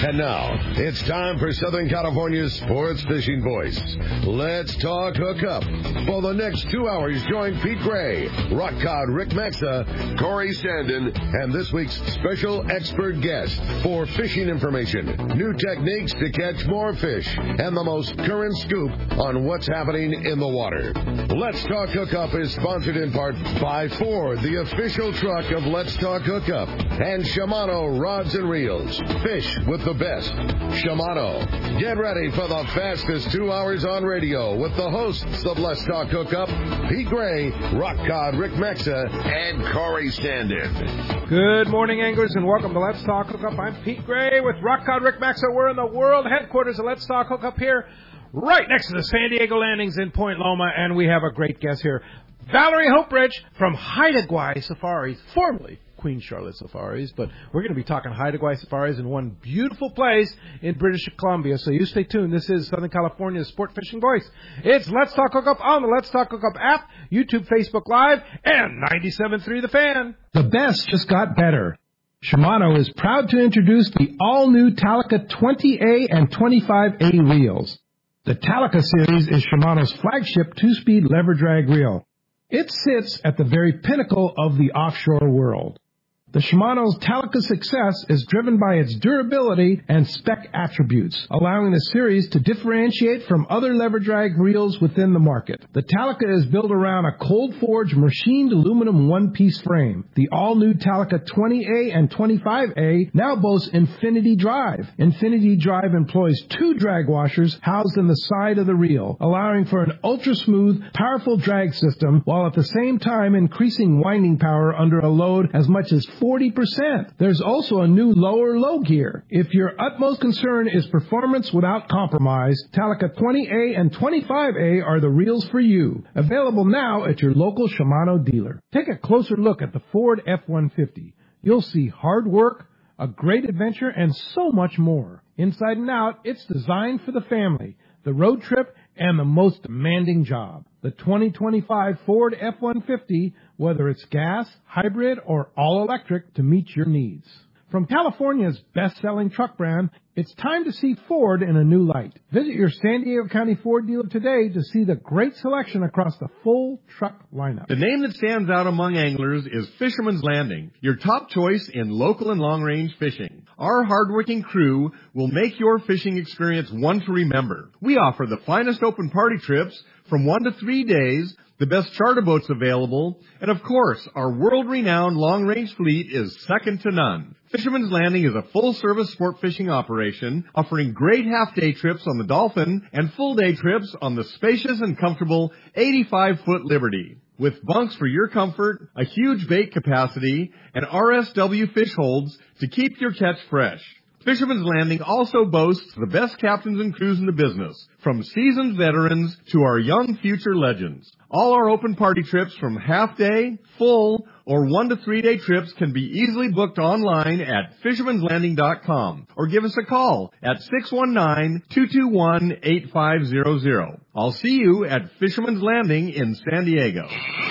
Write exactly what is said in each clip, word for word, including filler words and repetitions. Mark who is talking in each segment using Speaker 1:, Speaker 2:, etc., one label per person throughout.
Speaker 1: And now, it's time for Southern California's sports fishing voice. Let's talk hookup. For the next two hours, join Pete Gray, Rock Cod Rick Maxa, Corey Sandin, and this week's special expert guest for fishing information, new techniques to catch more fish, and the most current scoop on what's happening in the water. Let's Talk Hookup is sponsored in part by Ford, the official truck of Let's Talk Hookup, and Shimano Rods and Reels. Fish with the best. Shimano. Get ready for the fastest two hours on radio with the hosts of Let's Talk Hookup, Pete Gray, Rock Cod Rick Maxa, and Corey Sandin.
Speaker 2: Good morning, anglers, and welcome to Let's Talk Hookup. I'm Pete Gray with Rock Cod Rick Maxa. We're in the world headquarters of Let's Talk Hookup here, right next to the San Diego Landings in Point Loma, and we have a great guest here, Valerie Hopebridge from Haida Gwaii Safaris, formerly Queen Charlotte Safaris, but we're going to be talking Haida Gwaii Safaris in one beautiful place in British Columbia, so you stay tuned. This is Southern California's sport fishing voice. It's Let's Talk Hookup on the Let's Talk Hookup app, YouTube, Facebook Live, and ninety-seven point three The Fan.
Speaker 3: The best just got better. Shimano is proud to introduce the all-new Talica twenty A and twenty-five A reels. The Talica series is Shimano's flagship two-speed lever drag reel. It sits at the very pinnacle of the offshore world. The Shimano's Talica success is driven by its durability and spec attributes, allowing the series to differentiate from other lever drag reels within the market. The Talica is built around a cold-forged machined aluminum one-piece frame. The all-new Talica twenty A and twenty-five A now boasts Infinity Drive. Infinity Drive employs two drag washers housed in the side of the reel, allowing for an ultra-smooth, powerful drag system, while at the same time increasing winding power under a load as much as forty percent. There's also a new lower low gear. If your utmost concern is performance without compromise, Talica twenty A and twenty-five A are the reels for you. Available now at your local Shimano dealer. Take a closer look at the Ford F one fifty. You'll see hard work, a great adventure, and so much more. Inside and out, it's designed for the family, the road trip, and the most demanding job. The twenty twenty-five Ford F one fifty, whether it's gas, hybrid, or all-electric, to meet your needs. From California's best-selling truck brand, it's time to see Ford in a new light. Visit your San Diego County Ford dealer today to see the great selection across the full truck lineup.
Speaker 4: The name that stands out among anglers is Fisherman's Landing, your top choice in local and long-range fishing. Our hardworking crew will make your fishing experience one to remember. We offer the finest open party trips from one to three days, the best charter boats available, and of course, our world-renowned long-range fleet is second to none. Fisherman's Landing is a full-service sport fishing operation offering great half-day trips on the Dolphin and full-day trips on the spacious and comfortable eighty-five foot Liberty. With bunks for your comfort, a huge bait capacity, and R S W fish holds to keep your catch fresh. Fisherman's Landing also boasts the best captains and crews in the business, from seasoned veterans to our young future legends. All our open party trips from half-day, full, or one to three day trips can be easily booked online at fishermans landing dot com or give us a call at six one nine, two two one, eight five zero zero. I'll see you at Fisherman's Landing in San Diego.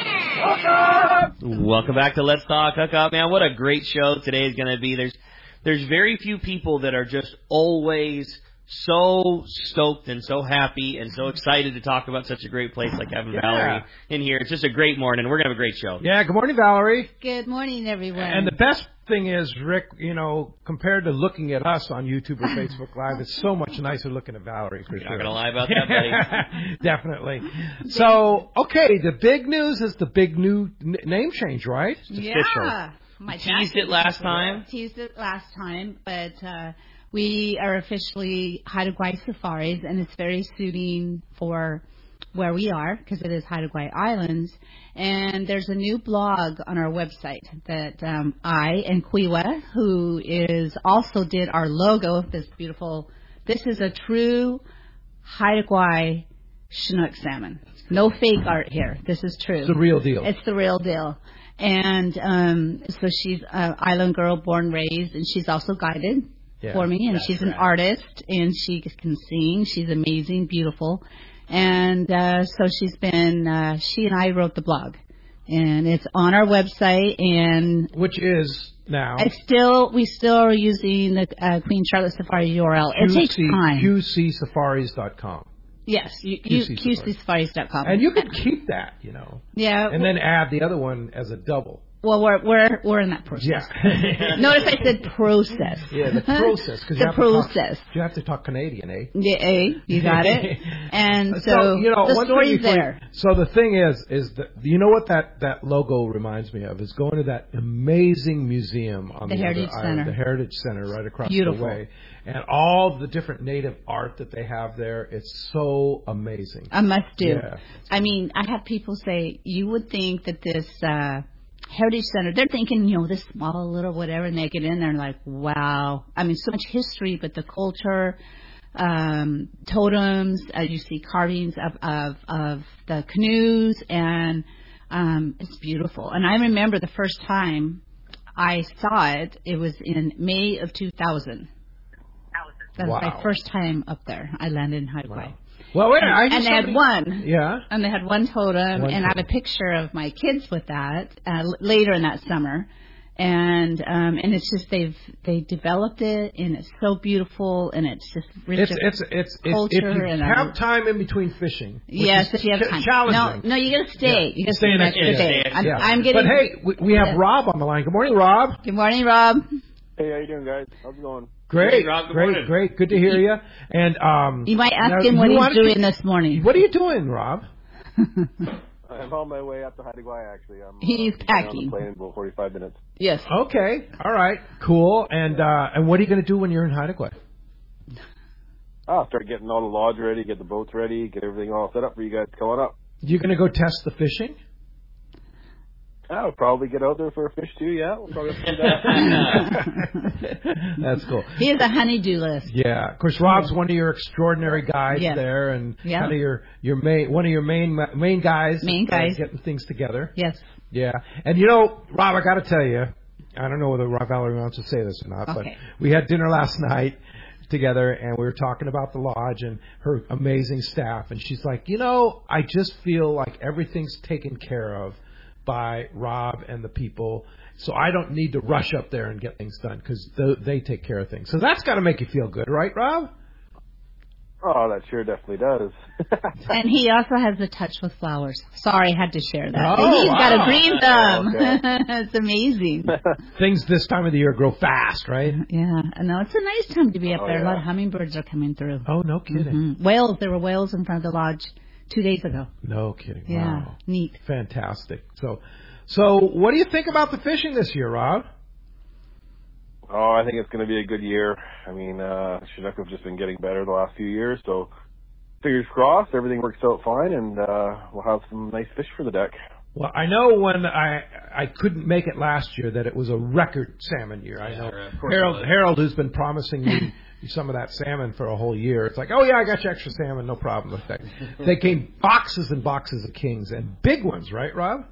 Speaker 5: Welcome back to Let's Talk Hookup. Man, what a great show today is going to be. There's There's very few people that are just always so stoked and so happy and so excited to talk about such a great place like having yeah. Valerie in here. It's just a great morning. We're going to have a great show.
Speaker 2: Yeah, good morning, Valerie.
Speaker 6: Good morning, everyone.
Speaker 2: And the best thing is, Rick, you know, compared to looking at us on YouTube or Facebook Live, it's so much nicer looking at Valerie, for
Speaker 5: You're
Speaker 2: sure.
Speaker 5: Not going to lie about that, buddy.
Speaker 2: Definitely. So, okay, the big news is the big new n- name change, right?
Speaker 6: It's yeah.
Speaker 5: official. My teased it last time.
Speaker 6: Teased it last time, but uh, we are officially Haida Gwaii Safaris, and it's very suiting for where we are because it is Haida Gwaii Islands. And there's a new blog on our website that um, I and Quiwa, who is also did our logo, this beautiful. This is a true Haida Gwaii Chinook salmon. No fake art here. This is true.
Speaker 2: It's the real deal.
Speaker 6: It's the real deal. And um, so she's an island girl, born, raised, and she's also guided yeah, for me. And she's an right. artist, and she can sing. She's amazing, beautiful. And uh, so she's been, uh, she and I wrote the blog. and it's on our website. And
Speaker 2: which is now.
Speaker 6: It's still we still are using the uh, Queen Charlotte Safari U R L. It takes time.
Speaker 2: Q C safaris dot com.
Speaker 6: Yes, you, you, Q C safaris dot com.
Speaker 2: And you could keep that, you know.
Speaker 6: Yeah.
Speaker 2: And then add the other one as a double.
Speaker 6: Well, we're we're we're in that process.
Speaker 2: Yeah.
Speaker 6: Notice I said process.
Speaker 2: Yeah, the process. Cause
Speaker 6: the
Speaker 2: you have
Speaker 6: process.
Speaker 2: To talk, you have to talk Canadian, eh?
Speaker 6: Yeah, eh? You got it. And so,
Speaker 2: so you know,
Speaker 6: the story's there.
Speaker 2: You, so the thing is, is that you know what that, that logo reminds me of is going to that amazing museum on
Speaker 6: the,
Speaker 2: the
Speaker 6: Heritage
Speaker 2: other
Speaker 6: Center.
Speaker 2: Island, the Heritage Center, right across
Speaker 6: Beautiful.
Speaker 2: the way, and all the different native art that they have there. It's so amazing.
Speaker 6: A must do.
Speaker 2: Yeah.
Speaker 6: I mean, I have people say you would think that this. Uh, Heritage Center, they're thinking, you know, this small little whatever, and they get in there and like, wow. I mean, so much history, but the culture, um, totems, uh, you see carvings of, of, of the canoes, and um, it's beautiful. And I remember the first time I saw it, it was in May of two thousand. That was
Speaker 2: wow.
Speaker 6: my first time up there. I landed in Haida Gwaii.
Speaker 2: Wow. Well, wait, I
Speaker 6: and they
Speaker 2: somebody...
Speaker 6: had one.
Speaker 2: Yeah.
Speaker 6: And they had one totem,
Speaker 2: one
Speaker 6: and I have a picture of my kids with that uh, l- later in that summer. And um, and it's just they've they developed it, and it's so beautiful, and it's just rich
Speaker 2: it's,
Speaker 6: of
Speaker 2: it's, it's,
Speaker 6: culture.
Speaker 2: If you
Speaker 6: and
Speaker 2: have
Speaker 6: um,
Speaker 2: time in between fishing.
Speaker 6: Yes, if you have
Speaker 2: ch-
Speaker 6: time.
Speaker 2: Challenging.
Speaker 6: No, no, you got to stay.
Speaker 2: Yeah.
Speaker 6: You got to
Speaker 2: stay
Speaker 6: stay
Speaker 2: an
Speaker 6: next
Speaker 2: extra
Speaker 6: day.
Speaker 5: day.
Speaker 6: I'm,
Speaker 2: yeah.
Speaker 6: I'm getting.
Speaker 2: But hey, we, we have
Speaker 6: yeah.
Speaker 2: Rob on the line. Good morning, Rob.
Speaker 6: Good morning, Rob.
Speaker 7: Hey, how you doing, guys? How's it going?
Speaker 2: Great,
Speaker 5: hey, Rob, good
Speaker 2: great,
Speaker 5: morning.
Speaker 2: great. Good to hear you. And um,
Speaker 6: You might ask
Speaker 2: now,
Speaker 6: him what
Speaker 2: you
Speaker 6: he's doing
Speaker 2: to,
Speaker 6: this morning.
Speaker 2: What are you doing, Rob?
Speaker 7: I'm on my way up to Haida Gwaii, actually. I'm,
Speaker 6: He's
Speaker 7: uh,
Speaker 6: packing.
Speaker 7: on the plane in about forty-five minutes.
Speaker 6: Yes.
Speaker 2: Okay, all right, cool. And uh, and what are you going to do when you're in Haida Gwaii?
Speaker 7: I'll start getting all the lodge ready, get the boats ready, get everything all set up for you guys coming up.
Speaker 2: You going to go test the fishing?
Speaker 7: I'll probably get out there for a fish, too, yeah. We'll probably do that.
Speaker 2: That's cool.
Speaker 6: He has a honey-do list.
Speaker 2: Yeah, of course. Rob's one of your extraordinary guys
Speaker 6: Yes.
Speaker 2: there, and
Speaker 6: Yeah.
Speaker 2: kind of your your main one of your main main guys.
Speaker 6: Main guys.
Speaker 2: uh, getting things together.
Speaker 6: Yes.
Speaker 2: Yeah, and you know, Rob, I got to tell you, I don't know whether Rob Valerie wants to say this or not,
Speaker 6: Okay.
Speaker 2: but we had dinner last night together, and we were talking about the lodge and her amazing staff, and she's like, you know, I just feel like everything's taken care of by Rob and the people, so I don't need to rush up there and get things done because th- they take care of things. So that's got to make you feel good, right, Rob?
Speaker 7: Oh, that sure definitely does.
Speaker 6: And he also has a touch with flowers. Sorry, I had to share that.
Speaker 2: Oh,
Speaker 6: He's got
Speaker 2: wow.
Speaker 6: a green thumb.
Speaker 7: Okay.
Speaker 6: It's amazing.
Speaker 2: Things this time of the year grow fast, right?
Speaker 6: Yeah, no, it's a nice time to be up
Speaker 7: Oh,
Speaker 6: there. A lot
Speaker 7: yeah.
Speaker 6: of hummingbirds are coming through.
Speaker 2: Oh, no kidding.
Speaker 6: Mhm. Whales, there were whales in front of the lodge two days ago.
Speaker 2: No kidding.
Speaker 6: Yeah,
Speaker 2: Wow.
Speaker 6: neat.
Speaker 2: Fantastic. So, so what do you think about the fishing this year, Rob?
Speaker 7: Oh, I think it's going to be a good year. I mean, uh, Chinook have just been getting better the last few years, so fingers crossed, everything works out fine, and uh, we'll have some nice fish for the deck.
Speaker 2: Well, I know when I I couldn't make it last year that it was a record salmon year. I know
Speaker 5: of course
Speaker 2: Harold
Speaker 5: it was.
Speaker 2: Harold who's been promising me some of that salmon for a whole year. It's like, oh yeah, I got you extra salmon, no problem. They came boxes and boxes of kings and big ones, right, Rob?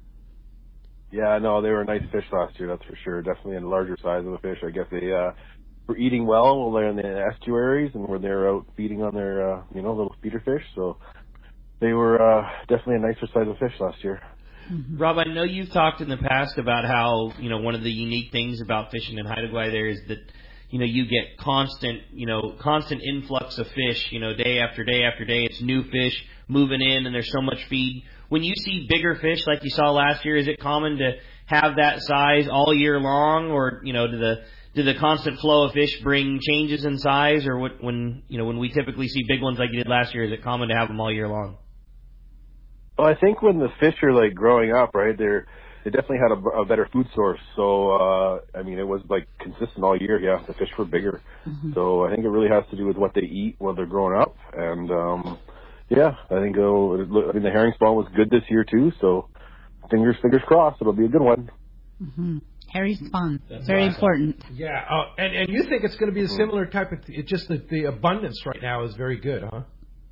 Speaker 7: Yeah, no, they were nice fish last year, that's for sure. Definitely a larger size of the fish. I guess they uh, were eating well while they're in the estuaries and when they were out feeding on their, uh, you know, little feeder fish. So they were uh, definitely a nicer size of fish last year.
Speaker 5: Rob, I know you've talked in the past about how, you know, one of the unique things about fishing in Haida Gwaii there is that, you know, you get constant, you know, constant influx of fish, you know, day after day after day. It's new fish moving in and there's so much feed. When you see bigger fish like you saw last year, is it common to have that size all year long, or, you know, do the do the constant flow of fish bring changes in size, or what, when, you know, when we typically see big ones like you did last year, is it common to have them all year long?
Speaker 7: Well, I think when the fish are like growing up, right, they're they definitely had a, a better food source. So uh, I mean, it was like consistent all year. Yeah, the fish were bigger. Mm-hmm. So I think it really has to do with what they eat while they're growing up. And um, yeah, I think it'll, I mean the herring spawn was good this year too. So fingers fingers crossed, it'll be a good one.
Speaker 6: Mm-hmm. Herring spawn,
Speaker 5: That's
Speaker 6: very
Speaker 5: awesome.
Speaker 6: important.
Speaker 2: Yeah, uh, and and you think it's going to be a similar type of? It just that the abundance right now is very good, huh?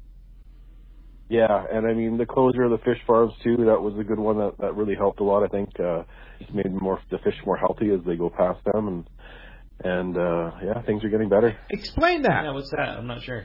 Speaker 7: Yeah, and I mean the closure of the fish farms too. That was a good one that, that really helped a lot. I think uh, just made more the fish more healthy as they go past them, and and uh, yeah, things are getting better.
Speaker 2: Explain that.
Speaker 5: Yeah, what's that? I'm not sure.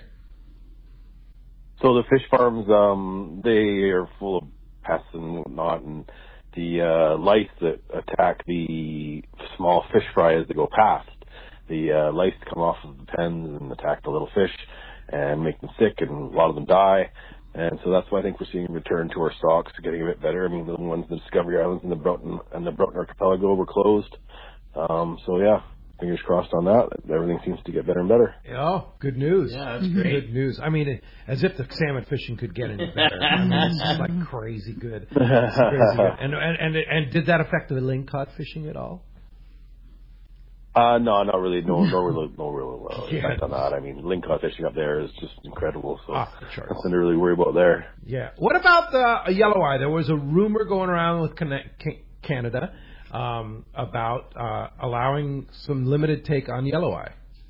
Speaker 7: So the fish farms, um, they are full of pests and whatnot, and the uh, lice that attack the small fish fry as they go past. The uh, lice come off of the pens and attack the little fish and make them sick, and a lot of them die. And so that's why I think we're seeing a return to our stocks, getting a bit better. I mean, the ones in the Discovery Islands and the Broughton and the Broughton Archipelago were closed. Um, so yeah, fingers crossed on that. Everything seems to get better and better.
Speaker 2: Oh, good news.
Speaker 5: Yeah, that's great.
Speaker 2: Good news. I mean, as if the salmon fishing could get any better. I mean, it's like crazy good. It's crazy good. And, and, and, and did that affect the lingcod fishing at all?
Speaker 7: Uh, no, not really. No, no real, no real uh,
Speaker 2: Yeah.
Speaker 7: effect on that. I mean, lingcod fishing up there is just incredible. So
Speaker 2: Off the charts.
Speaker 7: nothing to really worry about there.
Speaker 2: Yeah. What about the yellow eye? There was a rumor going around with Canada um, about uh, allowing some limited take on yellow eye.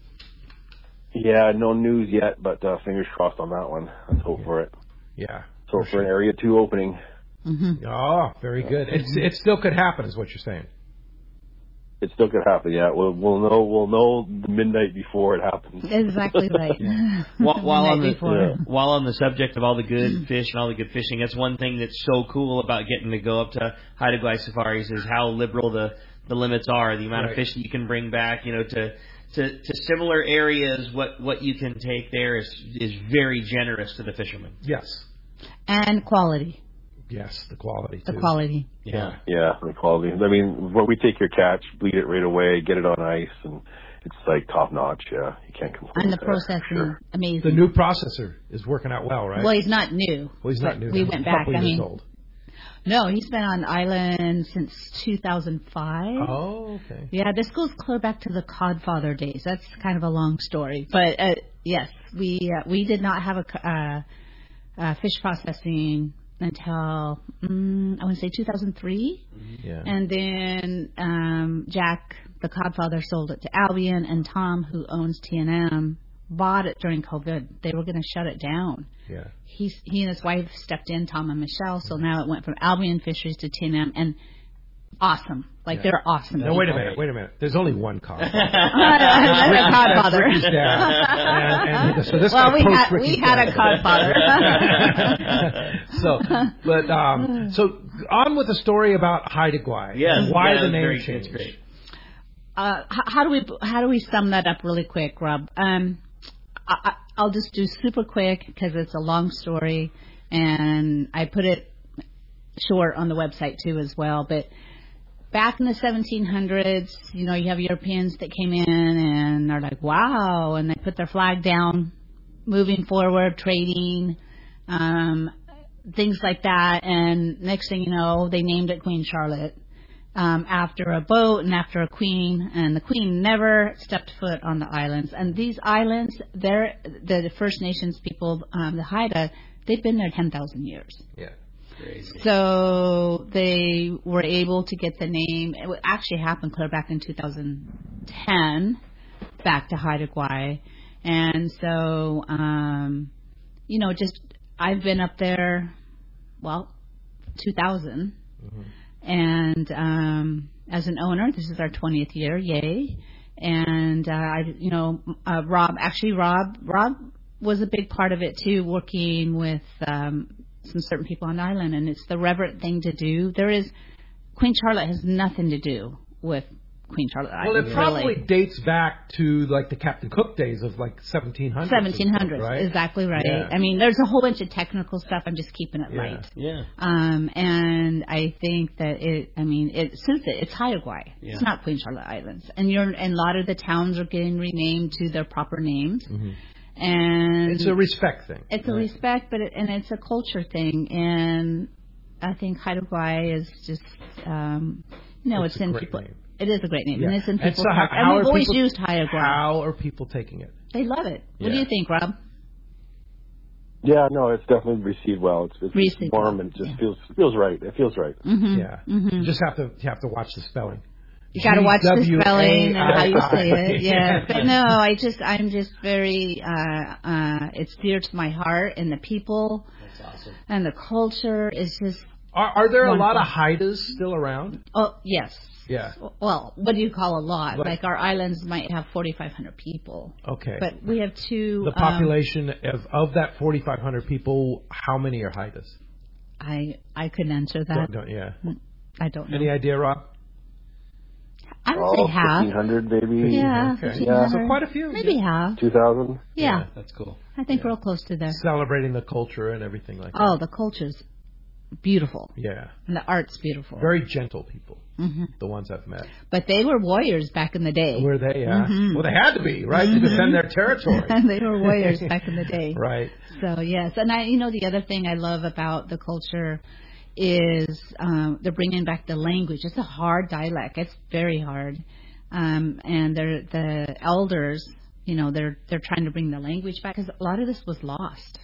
Speaker 7: Yeah, no news yet, but uh, fingers crossed on that one. Let's hope
Speaker 2: Yeah.
Speaker 7: for it.
Speaker 2: Yeah.
Speaker 7: So for,
Speaker 2: for sure.
Speaker 7: an area two opening.
Speaker 6: Mm-hmm.
Speaker 2: Oh, very good. It's, it still could happen, is what you're saying.
Speaker 7: It still could happen. Yeah, we'll we'll know we'll know the midnight before it happens.
Speaker 6: Exactly right.
Speaker 5: While, while on the
Speaker 6: Before.
Speaker 7: Yeah.
Speaker 5: while on the subject of all the good fish and all the good fishing, that's one thing that's so cool about getting to go up to Haida Gwaii safaris is how liberal the, the limits are. The amount
Speaker 2: Right.
Speaker 5: of fish that you can bring back, you know, to to, to similar areas. What what you can take there is is very generous to the fishermen.
Speaker 2: Yes.
Speaker 6: And quality.
Speaker 2: Yes, the quality,
Speaker 6: The
Speaker 2: too.
Speaker 6: quality.
Speaker 2: Yeah.
Speaker 7: Yeah, the quality. I mean, when we take your catch, bleed it right away, get it on ice, and it's like top notch. Yeah, you can't complain.
Speaker 6: And the
Speaker 7: with that,
Speaker 6: processing,
Speaker 7: sure.
Speaker 6: amazing.
Speaker 2: The new processor is working out well, right?
Speaker 6: Well, he's not new.
Speaker 2: Well, he's not new.
Speaker 6: We
Speaker 2: He's
Speaker 6: went
Speaker 2: a
Speaker 6: back.
Speaker 2: couple
Speaker 6: I
Speaker 2: years
Speaker 6: mean,
Speaker 2: old.
Speaker 6: no, he's been on island since two thousand five.
Speaker 2: Oh, okay.
Speaker 6: Yeah, this goes clear back to the Codfather days. That's kind of a long story, but uh, yes, we uh, we did not have a uh, uh, fish processing until mm, I want to say two thousand three,
Speaker 2: Yeah.
Speaker 6: and then um, Jack, the Codfather, sold it to Albion, and Tom, who owns T and M, bought it during COVID. They were going to shut it down.
Speaker 2: Yeah.
Speaker 6: He's, he and his wife stepped in, Tom and Michelle, so now it went from Albion Fisheries to T and M, and awesome. Like,
Speaker 2: Yeah.
Speaker 6: they're awesome.
Speaker 2: No, wait a
Speaker 6: people.
Speaker 2: minute, wait a minute. There's only one Codfather.
Speaker 6: Another Codfather.
Speaker 2: Ricky's dad. And, and so this
Speaker 6: Well,
Speaker 2: guy
Speaker 6: we
Speaker 2: posts
Speaker 6: had,
Speaker 2: Ricky's
Speaker 6: we had
Speaker 2: dad.
Speaker 6: a Codfather.
Speaker 2: So, but, um, so on with the story about Haida Gwaii.
Speaker 5: Yes,
Speaker 2: Why
Speaker 5: yeah,
Speaker 2: the
Speaker 5: that's
Speaker 2: name
Speaker 5: very-
Speaker 2: change?
Speaker 5: that's great.
Speaker 6: Uh, how, how do we how do we sum that up really quick, Rob? Um, I, I- I'll just do super quick because it's a long story, and I put it short on the website too as well. But back in the seventeen hundreds, you know, you have Europeans that came in and are like, wow, and they put their flag down, moving forward, trading, um, things like that. And next thing you know, they named it Queen Charlotte. Um, after a boat and after a queen, and the queen never stepped foot on the islands. And these islands, they're the, the First Nations people, um, the Haida, they've been there ten thousand years.
Speaker 2: Yeah.
Speaker 5: Crazy.
Speaker 6: So they were able to get the name. It actually happened clear back in two thousand ten, back to Haida Gwaii. And so, um, you know, just I've been up there, well, two thousand. Mm-hmm. And um, as an owner, this is our twentieth year, yay! And uh, I, you know, uh, Rob, actually, Rob, Rob was a big part of it too, working with um, some certain people on the island, and it's the reverent thing to do. There is Queen Charlotte has nothing to do with Queen Charlotte
Speaker 2: Well,
Speaker 6: Island.
Speaker 2: it probably
Speaker 6: really.
Speaker 2: dates back to like the Captain Cook days of like seventeen hundreds.
Speaker 6: seventeen hundreds,
Speaker 2: right?
Speaker 6: exactly right.
Speaker 2: Yeah.
Speaker 6: I mean, there's a whole bunch of technical stuff. I'm just keeping it
Speaker 2: Yeah.
Speaker 6: light.
Speaker 5: Yeah.
Speaker 6: Um, and I think that it, I mean, it suits it. It's Haida Gwaii.
Speaker 5: Yeah.
Speaker 6: It's not Queen Charlotte Islands. And you're, and a lot of the towns are getting renamed to their proper names.
Speaker 2: Mm-hmm.
Speaker 6: And
Speaker 2: It's a respect thing.
Speaker 6: it's a
Speaker 2: right?
Speaker 6: respect, but it, and it's a culture thing. And I think Haida Gwaii is just, um, you know,
Speaker 2: It's
Speaker 6: it's,
Speaker 2: a
Speaker 6: in
Speaker 2: great
Speaker 6: people.
Speaker 2: name.
Speaker 6: It is a great name,
Speaker 2: Yeah.
Speaker 6: and it's in
Speaker 2: And
Speaker 6: people's
Speaker 2: so how,
Speaker 6: hearts.
Speaker 2: how
Speaker 6: And we've
Speaker 2: are
Speaker 6: always
Speaker 2: people,
Speaker 6: used Haida Gwaii.
Speaker 2: How are people taking it?
Speaker 6: They love it. What do
Speaker 2: Yeah.
Speaker 6: you think, Rob?
Speaker 7: Yeah, no, it's definitely received well. It's, it's
Speaker 6: Received
Speaker 7: warm
Speaker 6: well,
Speaker 7: and it just
Speaker 6: yeah.
Speaker 7: feels feels right. It feels right.
Speaker 6: Mm-hmm.
Speaker 2: Yeah.
Speaker 6: Mm-hmm.
Speaker 2: You just have to you have to watch the spelling.
Speaker 6: You got to watch the
Speaker 2: G W A I.
Speaker 6: spelling and how you say it. Yeah, but no, I just I'm just very uh uh it's dear to my heart, and the people
Speaker 5: That's awesome.
Speaker 6: and the culture is just
Speaker 2: Are, are there a lot
Speaker 6: Wonderful.
Speaker 2: of Haidas still around?
Speaker 6: oh yes.
Speaker 2: Yeah.
Speaker 6: Well, what do you call a lot?
Speaker 2: Like-
Speaker 6: Like our islands might have forty-five hundred people,
Speaker 2: Okay.
Speaker 6: but we have two.
Speaker 2: the
Speaker 6: um,
Speaker 2: population of of that forty-five hundred people, how many are Haidas?
Speaker 6: I I couldn't answer that.
Speaker 2: Don't, don't, yeah.
Speaker 6: I don't know.
Speaker 2: Any idea, Rob?
Speaker 6: I would
Speaker 7: oh,
Speaker 6: say half.
Speaker 7: fifteen hundred maybe.
Speaker 6: Yeah,
Speaker 2: Okay.
Speaker 6: yeah.
Speaker 2: So quite a few.
Speaker 6: Maybe
Speaker 2: yeah.
Speaker 6: half.
Speaker 7: two thousand.
Speaker 6: Yeah.
Speaker 5: Yeah, that's cool.
Speaker 6: I think
Speaker 2: Yeah.
Speaker 6: real close to there.
Speaker 2: Celebrating the culture and everything like that.
Speaker 6: Oh, the culture's beautiful.
Speaker 2: Yeah.
Speaker 6: And the art's beautiful.
Speaker 2: Very gentle people,
Speaker 6: hmm
Speaker 2: the ones I've met.
Speaker 6: But they were warriors back in the day.
Speaker 2: Were they? Yeah.
Speaker 6: Mhm.
Speaker 2: Well, they had to be, right, to defend their territory.
Speaker 6: They were warriors back in the day.
Speaker 2: Right.
Speaker 6: So, yes. And, I, you know, the other thing I love about the culture is um, they're bringing back the language. It's a hard dialect. It's very hard. Um, and they're, the elders, you know, they're they're trying to bring the language back because a lot of this was lost.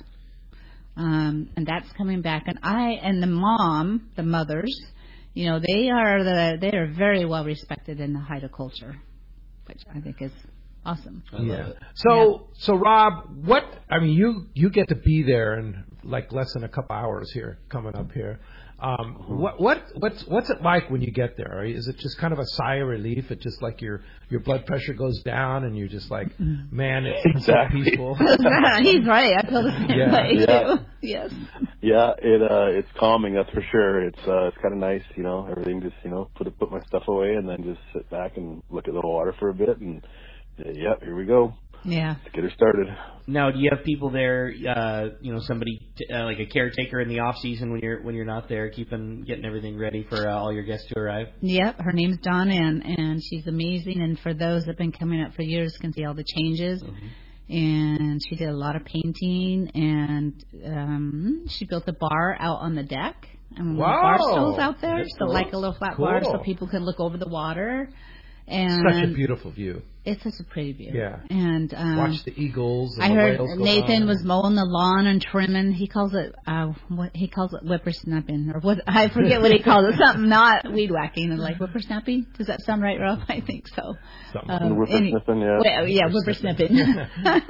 Speaker 6: Um, and that's coming back. And I and the mom, the mothers, you know, they are the they are very well respected in the Haida culture, which I think is awesome.
Speaker 5: I love
Speaker 2: Yeah.
Speaker 5: it.
Speaker 2: So,
Speaker 6: Yeah.
Speaker 2: so Rob, what? I mean, you you get to be there in like less than a couple hours here, coming up here. Um, what what what's what's it like when you get there? Is it just kind of a sigh of relief? It's just like your your blood pressure goes down, and you're just like, man, it's
Speaker 7: Exactly.
Speaker 2: so peaceful.
Speaker 6: He's right. I feel the same
Speaker 2: Yeah.
Speaker 6: way
Speaker 7: Yeah.
Speaker 6: too. Yes.
Speaker 7: Yeah, it uh, it's calming, that's for sure. It's uh, it's kind of nice, you know. Everything just, you know, put put my stuff away and then just sit back and look at the water for a bit, and uh, yep, here we go.
Speaker 6: Yeah.
Speaker 7: Let's get her started.
Speaker 5: Now, do you have people there? Uh, you know, somebody t- uh, like a caretaker in the off season when you're when you're not there, keeping getting everything ready for uh, all your guests to arrive.
Speaker 6: Yep, her name's Dawn Ann, and she's amazing. And for those that have been coming up for years, can see all the changes.
Speaker 5: Mm-hmm.
Speaker 6: And she did a lot of painting, and um, she built a bar out on the deck, and
Speaker 2: Wow.
Speaker 6: bar stools out there,
Speaker 2: That's
Speaker 6: so
Speaker 2: cool.
Speaker 6: like a little flat
Speaker 2: Cool.
Speaker 6: bar, so people can look over the water. And
Speaker 2: Such a beautiful view.
Speaker 6: it's such a pretty view.
Speaker 2: Yeah.
Speaker 6: And um,
Speaker 2: Watch the eagles. And
Speaker 6: I
Speaker 2: the
Speaker 6: heard
Speaker 2: whales go
Speaker 6: Nathan
Speaker 2: by.
Speaker 6: was mowing the lawn and trimming. He calls it uh, what he calls it whippersnapping, or what I forget what he calls it. Something not weed whacking, and like whippersnapping. Does that sound right, Rob? I think so.
Speaker 2: Something.
Speaker 6: Um,
Speaker 7: Whippersnipping, yeah.
Speaker 6: well, yeah, whippersnipping.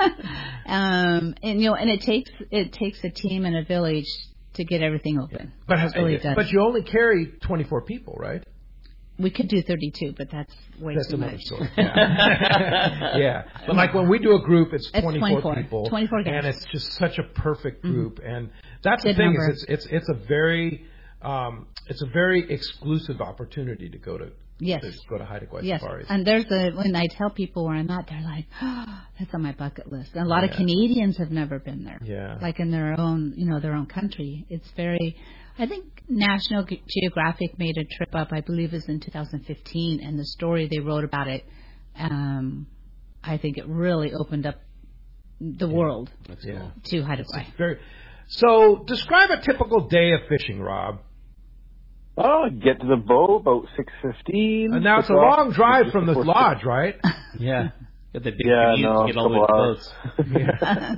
Speaker 6: um, and you know, and it takes it takes a team and a village to get everything open.
Speaker 2: But,
Speaker 6: It really does.
Speaker 2: but you only carry twenty-four people, right?
Speaker 6: We could do thirty-two, but that's way
Speaker 2: That's
Speaker 6: too
Speaker 2: another
Speaker 6: much.
Speaker 2: story. Yeah. Yeah. But like when we do a group, it's,
Speaker 6: It's
Speaker 2: twenty-four,
Speaker 6: twenty-four.
Speaker 2: people.
Speaker 6: twenty-four guys.
Speaker 2: And it's just such a perfect group. Mm-hmm. And that's
Speaker 6: Good
Speaker 2: the thing
Speaker 6: number.
Speaker 2: is it's, it's, it's a very, um, it's a very exclusive opportunity to go to,
Speaker 6: Yes.
Speaker 2: to go to Haida Gwaii
Speaker 6: Yes,
Speaker 2: safaris.
Speaker 6: and there's a when I tell people where I'm at, they're like, oh, "That's on my bucket list." And a lot
Speaker 2: Yeah.
Speaker 6: of Canadians have never been there.
Speaker 2: Yeah.
Speaker 6: like in their own, you know, their own country. It's very. I think National Ge- Geographic made a trip up. I believe it was in two thousand fifteen, and the story they wrote about it, um, I think it really opened up the world
Speaker 5: That's
Speaker 2: Yeah.
Speaker 5: cool.
Speaker 6: to Haida Gwaii.
Speaker 2: Very. So describe a typical day of fishing, Rob.
Speaker 7: Oh, get to the boat about six fifteen.
Speaker 2: And now it's a long drive from the lodge, right?
Speaker 5: Yeah. Got the big
Speaker 7: Yeah,
Speaker 5: commute
Speaker 7: no,
Speaker 5: to get all the way
Speaker 7: couple
Speaker 5: to
Speaker 7: hours.
Speaker 5: boats.
Speaker 2: Yeah.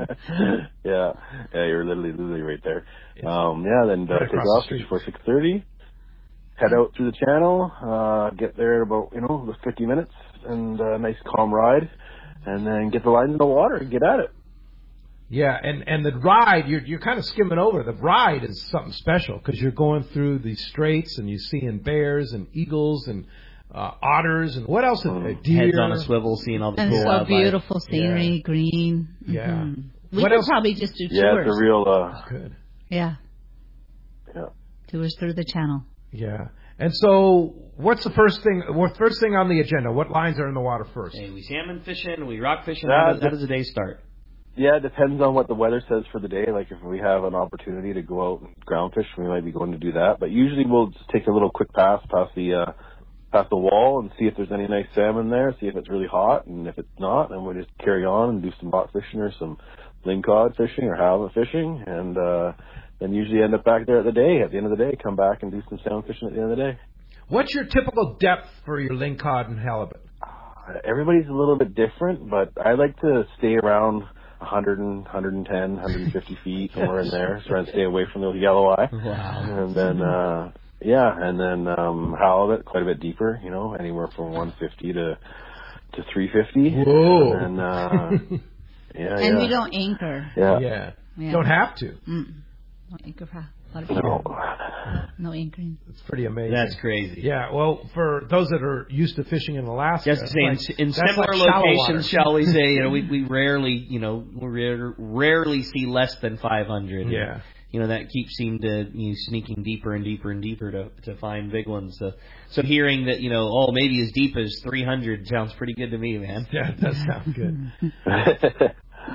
Speaker 7: yeah, yeah, you're literally, literally right there. Um, yeah, then uh,
Speaker 2: Right
Speaker 7: take
Speaker 2: across the
Speaker 7: off
Speaker 2: street.
Speaker 7: before six thirty. Head out through the channel. Uh, get there in about you know fifty minutes, and a nice calm ride, and then get the lines in the water and get at it.
Speaker 2: Yeah, and, and the ride, you're you're kind of skimming over. The ride is something special because you're going through these straits and you're seeing bears and eagles and uh, otters and what else? Is there? Deer.
Speaker 5: Heads on a swivel, seeing all the
Speaker 6: And
Speaker 5: cool
Speaker 6: so
Speaker 5: wildlife.
Speaker 6: beautiful scenery,
Speaker 2: Yeah.
Speaker 6: green.
Speaker 2: Yeah.
Speaker 6: Mhm. We
Speaker 2: What
Speaker 6: could
Speaker 2: else?
Speaker 6: probably just do
Speaker 7: Yeah,
Speaker 6: tours.
Speaker 7: it's a real. Uh,
Speaker 2: Good.
Speaker 6: yeah,
Speaker 7: yeah.
Speaker 6: tours through the channel.
Speaker 2: Yeah. And so, what's the first thing? What first thing on the agenda? What lines are in the water first?
Speaker 5: Hey, we salmon fishing, we rock fishing.
Speaker 7: Yeah,
Speaker 5: How does, how
Speaker 7: the-
Speaker 5: does the day start?
Speaker 7: Yeah, it depends on what the weather says for the day. Like if we have an opportunity to go out and ground fish, we might be going to do that. But usually we'll just take a little quick pass past the uh, past the wall and see if there's any nice salmon there. See if it's really hot, and if it's not, then we'll just carry on and do some bot fishing or some lingcod fishing or halibut fishing, and uh, then usually end up back there at the day. At the end of the day, come back and do some salmon fishing at the end of the day.
Speaker 2: What's your typical depth for your lingcod and halibut?
Speaker 7: Uh, everybody's a little bit different, but I like to stay around one hundred, one ten, one fifty feet, somewhere in there, trying to stay away from the yellow eye.
Speaker 5: Wow.
Speaker 7: And then, uh, yeah, and then um, halibut quite a bit deeper, you know, anywhere from one fifty to to three fifty.
Speaker 2: Whoa.
Speaker 7: And uh, yeah,
Speaker 6: And
Speaker 7: yeah.
Speaker 6: we don't anchor.
Speaker 7: Yeah.
Speaker 2: Yeah.
Speaker 6: Yeah.
Speaker 2: Don't have to.
Speaker 6: Mm. No anchor for a lot of
Speaker 7: No.
Speaker 6: people. No anchoring.
Speaker 2: It's pretty amazing.
Speaker 5: That's crazy.
Speaker 2: Yeah, well, for those that are used to fishing in Alaska,
Speaker 5: Just to say, in,
Speaker 2: like-
Speaker 5: in
Speaker 2: that's
Speaker 5: similar
Speaker 2: like shallow
Speaker 5: locations,
Speaker 2: water.
Speaker 5: shall we say, you know, we, we rarely, you know, we rare, rarely see less than five hundred.
Speaker 2: Yeah.
Speaker 5: you know, that keeps seem to you know, sneaking deeper and deeper and deeper to to find big ones. So, so hearing that, you know, oh, maybe as deep as three hundred sounds pretty good to me, man.
Speaker 2: Yeah, it does sound good.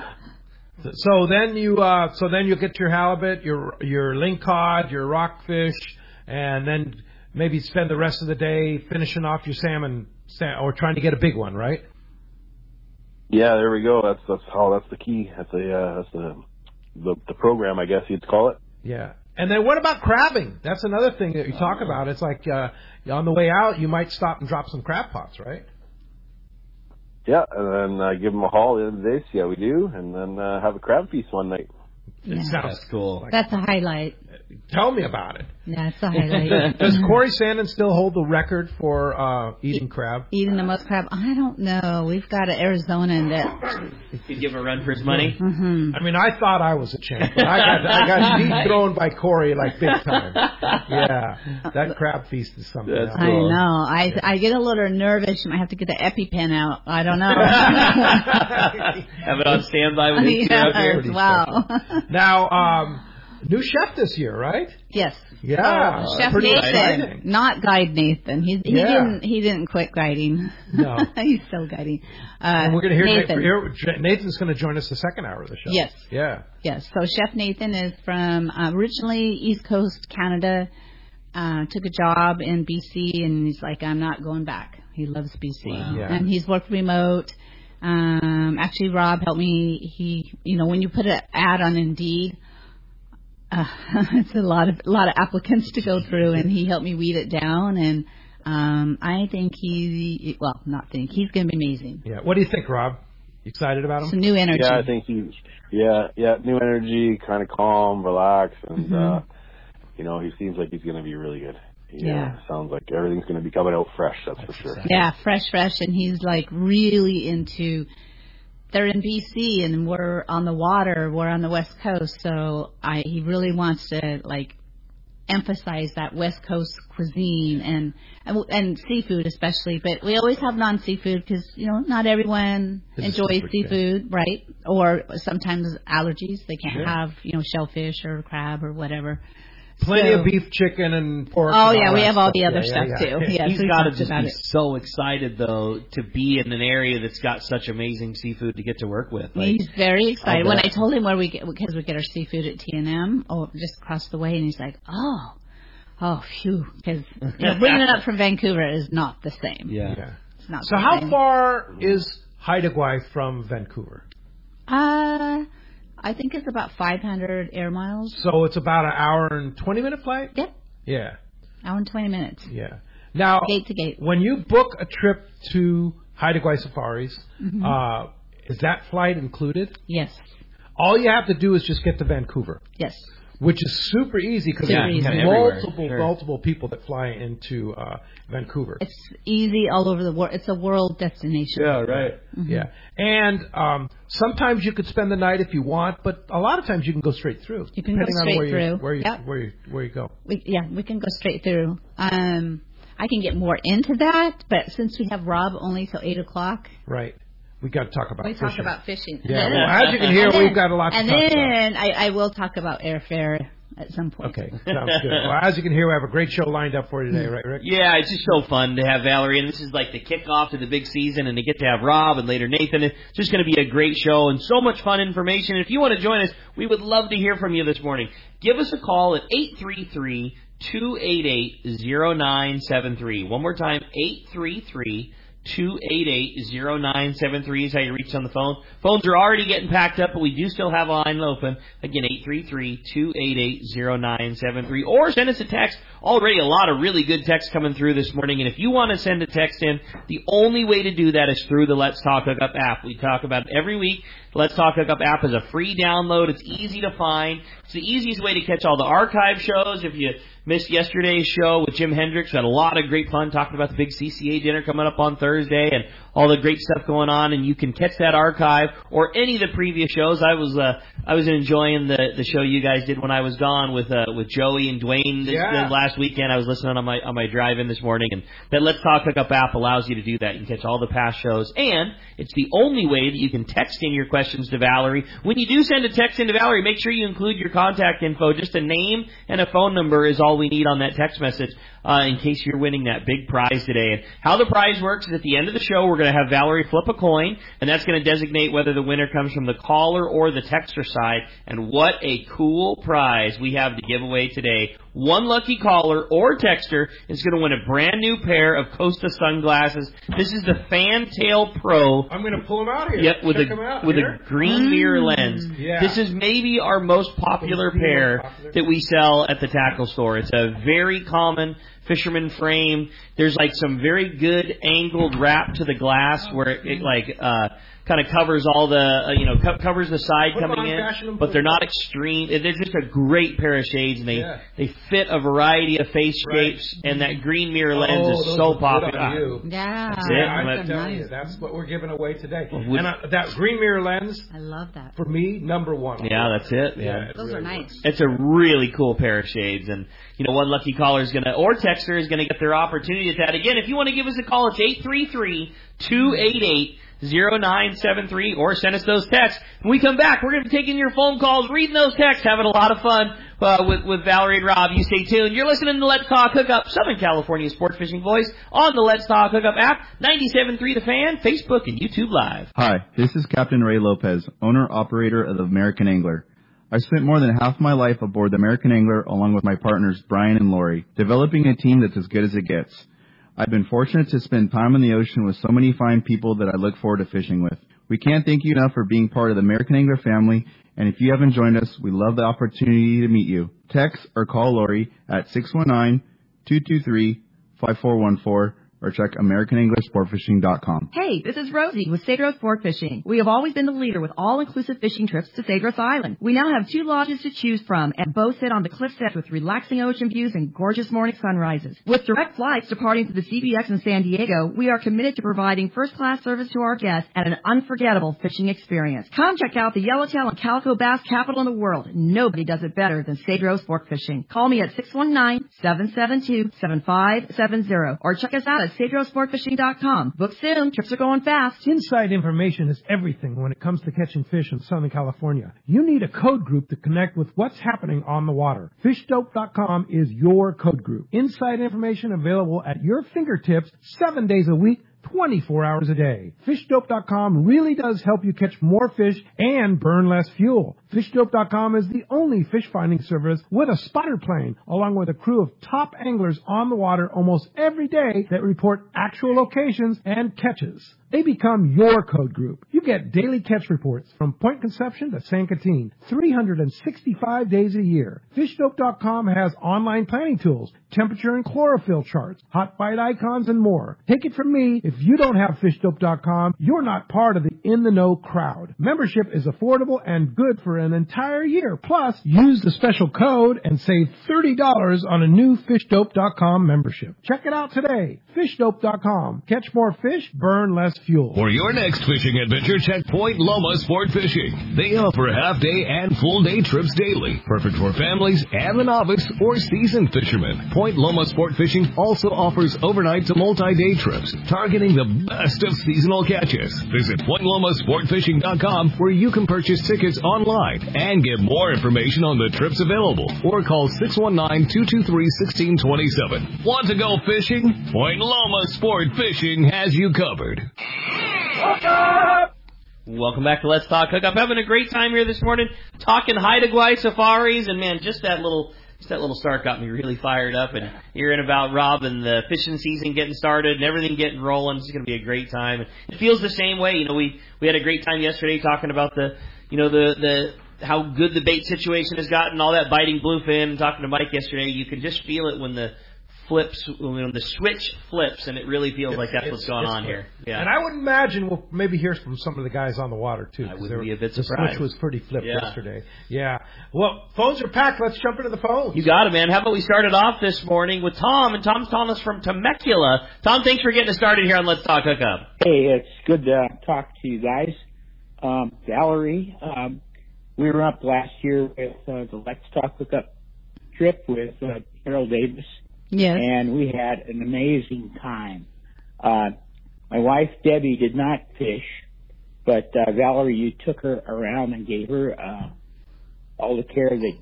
Speaker 2: So then you, uh, so then you get your halibut, your your lingcod, your rockfish, and then maybe spend the rest of the day finishing off your salmon, or trying to get a big one, right?
Speaker 7: Yeah, there we go. That's that's how that's the key. That's the uh, that's the, the the program, I guess you'd call it.
Speaker 2: Yeah. And then what about crabbing? That's another thing that you talk about. It's like uh, on the way out, you might stop and drop some crab pots, right?
Speaker 7: Yeah, and then uh, give them a haul the end of the day, see how we do, and then uh, have a crab feast one night.
Speaker 2: It sounds
Speaker 5: cool.
Speaker 2: Like,
Speaker 6: that's a highlight.
Speaker 2: Tell me about it.
Speaker 6: Yeah, it's a highlight.
Speaker 2: Does Corey Sandin still hold the record for uh, eating crab?
Speaker 6: Eating the most crab? I don't know. We've got an Arizonan that...
Speaker 5: Could give him a run for his money?
Speaker 6: Mm-hmm.
Speaker 2: I mean, I thought I was a champ, but I got, I got dethroned by Corey like big time. Yeah, that crab feast is something else.
Speaker 6: I know. I yeah. I get a little nervous. You might have to get the EpiPen out. I don't know.
Speaker 5: Have it on standby with his
Speaker 6: yes, wow.
Speaker 2: Now, um, new chef this year, right?
Speaker 6: Yes.
Speaker 2: Yeah.
Speaker 6: Uh, Chef Nathan, exciting. Not Guide Nathan. He's, he yeah. didn't. He didn't quit guiding.
Speaker 2: No,
Speaker 6: he's still guiding. Uh,
Speaker 2: and we're going to hear
Speaker 6: Nathan.
Speaker 2: Nathan. Nathan's going to join us the second hour of the show.
Speaker 6: Yes.
Speaker 2: Yeah.
Speaker 6: Yes. So Chef Nathan is from uh, originally East Coast Canada. Uh, took a job in B C, and he's like, I'm not going back. He loves B C,
Speaker 2: wow. yeah.
Speaker 6: and he's worked remote. Um, actually, Rob helped me. He, you know, when you put an ad on Indeed, uh, it's a lot of a lot of applicants to go through, and he helped me weed it down. And um, I think he, well, not think he's going to be amazing.
Speaker 2: Yeah. What do you think, Rob? You excited about him?
Speaker 6: Some new energy.
Speaker 7: Yeah, I think he's yeah, yeah, new energy, kind of calm, relaxed, and mm-hmm. uh, you know, he seems like he's going to be really good. He,
Speaker 6: yeah,
Speaker 7: uh, sounds like everything's going to be coming out fresh. That's, that's for sure.
Speaker 6: Exciting. Yeah, fresh, fresh, and he's like really into. They're in B C and we're on the water. We're on the West Coast, so I he really wants to like emphasize that West Coast cuisine and and, and seafood especially. But we always have non-seafood because you know not everyone this enjoys seafood, right? Or sometimes allergies. They can't sure. have you know shellfish or crab or whatever.
Speaker 2: Plenty
Speaker 6: so,
Speaker 2: of beef, chicken, and pork.
Speaker 6: Oh,
Speaker 2: and
Speaker 6: yeah, we have
Speaker 2: stuff.
Speaker 6: all the other
Speaker 2: yeah,
Speaker 6: stuff,
Speaker 2: yeah, yeah.
Speaker 6: too. Yeah,
Speaker 5: He's
Speaker 6: so
Speaker 5: got to just be
Speaker 6: it.
Speaker 5: so excited, though, to be in an area that's got such amazing seafood to get to work with. Like,
Speaker 6: he's very excited. When I told him where we get, because we get our seafood at T and M, oh, just across the way, and he's like, oh, oh, phew. Because you know, bringing it up from Vancouver is not the same.
Speaker 5: Yeah.
Speaker 2: yeah.
Speaker 6: It's not
Speaker 2: so
Speaker 6: the
Speaker 2: how
Speaker 6: same.
Speaker 2: far is Haida Gwaii from Vancouver?
Speaker 6: Uh... I think it's about five hundred air miles.
Speaker 2: So it's about an hour and twenty minute flight?
Speaker 6: Yep.
Speaker 2: Yeah.
Speaker 6: Hour and twenty minutes.
Speaker 2: Yeah. Now,
Speaker 6: gate to gate.
Speaker 2: When you book a trip to Haida Gwaii Safaris,
Speaker 6: mm-hmm.
Speaker 2: uh, is that flight included?
Speaker 6: Yes.
Speaker 2: All you have to do is just get to Vancouver.
Speaker 6: Yes.
Speaker 2: Which is super easy because
Speaker 6: yeah,
Speaker 2: there's
Speaker 6: easy.
Speaker 2: multiple,
Speaker 5: sure.
Speaker 2: multiple people that fly into uh, Vancouver.
Speaker 6: It's easy all over the world. It's a world destination.
Speaker 2: Yeah, right. Mm-hmm. Yeah. And um, sometimes you could spend the night if you want, but a lot of times you can go straight through.
Speaker 6: You can go straight
Speaker 2: on where
Speaker 6: through.
Speaker 2: You, where, you,
Speaker 6: yep.
Speaker 2: where, you, where you go.
Speaker 6: We, yeah, we can go straight through. Um, I can get more into that, but since we have Rob only till eight o'clock.
Speaker 2: Right. We got to talk about
Speaker 6: we
Speaker 2: fishing.
Speaker 6: talk about fishing.
Speaker 2: Yeah, well, as you can hear,
Speaker 6: then,
Speaker 2: we've got a lot to
Speaker 6: talk
Speaker 2: talk
Speaker 6: about.
Speaker 2: about.
Speaker 6: And then I, I will talk about airfare at some point.
Speaker 2: Okay, sounds good. Well, as you can hear, we have a great show lined up for you today, right, Rick?
Speaker 5: Yeah, it's just so fun to have Valerie, and this is like the kickoff to the big season, and to get to have Rob and later Nathan. It's just going to be a great show and so much fun information. If you want to join us, we would love to hear from you this morning. Give us a call at eight three three, two eight eight, zero nine seven three. One more time, eight three three, two eight eight, zero nine seven three is how you reach on the phone. Phones are already getting packed up, but we do still have a line open. Again, eight three three, two eight eight, zero nine seven three. Or send us a text. Already a lot of really good texts coming through this morning. And if you want to send a text in, the only way to do that is through the Let's Talk Hookup app. We talk about it every week. The Let's Talk Hookup app is a free download. It's easy to find. It's the easiest way to catch all the archive shows. If you missed yesterday's show with Jim Hendricks, we had a lot of great fun talking about the big C C A dinner coming up on Thursday and all the great stuff going on, and you can catch that archive or any of the previous shows. I was uh, I was enjoying the the show you guys did when I was gone with uh, with Joey and Dwayne this,
Speaker 2: Yeah.
Speaker 5: the last weekend. I was listening on my on my drive in this morning, and that Let's Talk Hookup app allows you to do that. You can catch all the past shows, and it's the only way that you can text in your questions to Valerie. When you do send a text in to Valerie, make sure you include your contact info. Just a name and a phone number is all we need on that text message uh, in case you're winning that big prize today. And how the prize works is at the end of the show, we're going to have Valerie flip a coin, and that's going to designate whether the winner comes from the caller or the texter side. And what a cool prize we have to give away today. One lucky caller or texter is going to win a brand new pair of Costa sunglasses. This is the Fantail Pro.
Speaker 2: I'm going to pull them out here.
Speaker 5: Yep, with
Speaker 2: Check
Speaker 5: a
Speaker 2: them out
Speaker 5: with
Speaker 2: here.
Speaker 5: a green mirror lens.
Speaker 2: Yeah.
Speaker 5: This is maybe our most popular pair
Speaker 2: popular.
Speaker 5: that we sell at the tackle store. It's a very common fisherman frame. There's like some very good angled wrap to the glass where it, it like uh kind of covers all the uh, you know co- covers the side
Speaker 2: Put 'em
Speaker 5: coming
Speaker 2: on,
Speaker 5: in,
Speaker 2: fashion 'em,
Speaker 5: but
Speaker 2: put
Speaker 5: they're
Speaker 2: 'em
Speaker 5: not extreme. They're just a great pair of shades, and they
Speaker 2: Yeah.
Speaker 5: they fit a variety of face
Speaker 2: Right.
Speaker 5: shapes. And that green mirror lens
Speaker 2: Oh,
Speaker 5: is
Speaker 2: those
Speaker 5: so
Speaker 2: look good on
Speaker 5: popular.
Speaker 2: you.
Speaker 6: Yeah.
Speaker 5: That's
Speaker 2: Yeah,
Speaker 5: it.
Speaker 2: I'm
Speaker 5: That's
Speaker 2: telling
Speaker 6: nice.
Speaker 2: you, that's what we're giving away today.
Speaker 5: Would-
Speaker 2: and uh, that green mirror lens,
Speaker 6: I love that.
Speaker 2: for me, number one.
Speaker 5: Yeah, that's it.
Speaker 2: Yeah,
Speaker 5: Yeah.
Speaker 2: it
Speaker 6: Those
Speaker 2: really
Speaker 6: are nice.
Speaker 2: works.
Speaker 5: It's a really cool pair of shades, and you know, one lucky caller is going to, or texter is going to get their opportunity at that. Again, if you want to give us a call, it's eight three three, two eight eight, zero nine seven three, or send us those texts. When we come back, we're going to be taking your phone calls, reading those texts, having a lot of fun uh, with, with Valerie and Rob. You stay tuned. You're listening to Let's Talk Hookup, Southern California Sport Fishing Voice, on the Let's Talk Hookup app, ninety-seven point three The Fan, Facebook, and YouTube Live.
Speaker 8: Hi, this is Captain Ray Lopez, owner-operator of the American Angler. I spent more than half my life aboard the American Angler along with my partners Brian and Lori, developing a team that's as good as it gets. I've been fortunate to spend time on the ocean with so many fine people that I look forward to fishing with. We can't thank you enough for being part of the American Angler family, and if you haven't joined us, we love the opportunity to meet you. Text or call Lori at six one nine, two two three, five four one four or check American Angler Sport Fishing dot com.
Speaker 9: Hey, this is Rosie with Cedros Sport Fishing. We have always been the leader with all-inclusive fishing trips to Cedros Island. We now have two lodges to choose from, and both sit on the cliff edge with relaxing ocean views and gorgeous morning sunrises. With direct flights departing to the C B X in San Diego, we are committed to providing first-class service to our guests and an unforgettable fishing experience. Come check out the yellowtail and calico bass capital in the world. Nobody does it better than Cedros Sport Fishing. Call me at six one nine, seven seven two, seven five seven zero or check us out at Cedros Sport Fishing dot com. Book soon. Trips are going fast.
Speaker 3: Inside information is everything when it comes to catching fish in Southern California. You need a code group to connect with what's happening on the water. fish dope dot com is your code group. Inside information available at your fingertips seven days a week, twenty-four hours a day. fish dope dot com really does help you catch more fish and burn less fuel. fish dope dot com is the only fish finding service with a spotter plane, along with a crew of top anglers on the water almost every day that report actual locations and catches. They become your code group. You get daily catch reports from Point Conception to San Quintin, three hundred sixty-five days a year. fish dope dot com has online planning tools, temperature and chlorophyll charts, hot bite icons, and more. Take it from me, if you don't have fish dope dot com, you're not part of the in-the-know crowd. Membership is affordable and good for an entire year. Plus, use the special code and save thirty dollars on a new fish dope dot com membership. Check it out today. fish dope dot com. Catch more fish, burn less fuel.
Speaker 1: For your next fishing adventure, check Point Loma Sport Fishing. They offer half-day and full-day trips daily, perfect for families and the novice or seasoned fishermen. Point Loma Sport Fishing also offers overnight to multi-day trips, targeting the best of seasonal catches. Visit Point Loma Sport Fishing dot com, where you can purchase tickets online and get more information on the trips available, or call six one nine, two two three, one six two seven. Want to go fishing? Point Loma Sport Fishing has you covered.
Speaker 5: Welcome back to Let's Talk Hookup. Having a great time here this morning, talking Haida Gwaii safaris, and man, just that little, just that little start got me really fired up. And hearing about Rob and the fishing season getting started and everything getting rolling, it's going to be a great time. And it feels the same way. You know, we we had a great time yesterday talking about the, you know, the the how good the bait situation has gotten, all that biting bluefin. And talking to Mike yesterday, you can just feel it when the flips, when the switch flips, and it really feels
Speaker 2: It's,
Speaker 5: like that's
Speaker 2: it's,
Speaker 5: what's going on
Speaker 2: good.
Speaker 5: here. Yeah.
Speaker 2: And I would imagine we'll maybe hear from some of the guys on the water, too.
Speaker 5: I wouldn't be a bit
Speaker 2: the
Speaker 5: surprised.
Speaker 2: switch was pretty flipped
Speaker 5: Yeah.
Speaker 2: yesterday. Yeah. Well, phones are packed. Let's jump into the phones.
Speaker 5: You got it, man. How about we start it off this morning with Tom, and Tom's calling us from Temecula. Tom, thanks for getting us started here on Let's Talk Hookup.
Speaker 10: Hey, it's good to talk to you guys. Um, Valerie, um, we were up last year with uh, the Let's Talk Hookup trip with uh, Harold Davis.
Speaker 6: Yes.
Speaker 10: And we had an amazing time. Uh, my wife, Debbie, did not fish, but uh, Valerie, you took her around and gave her uh, all the care that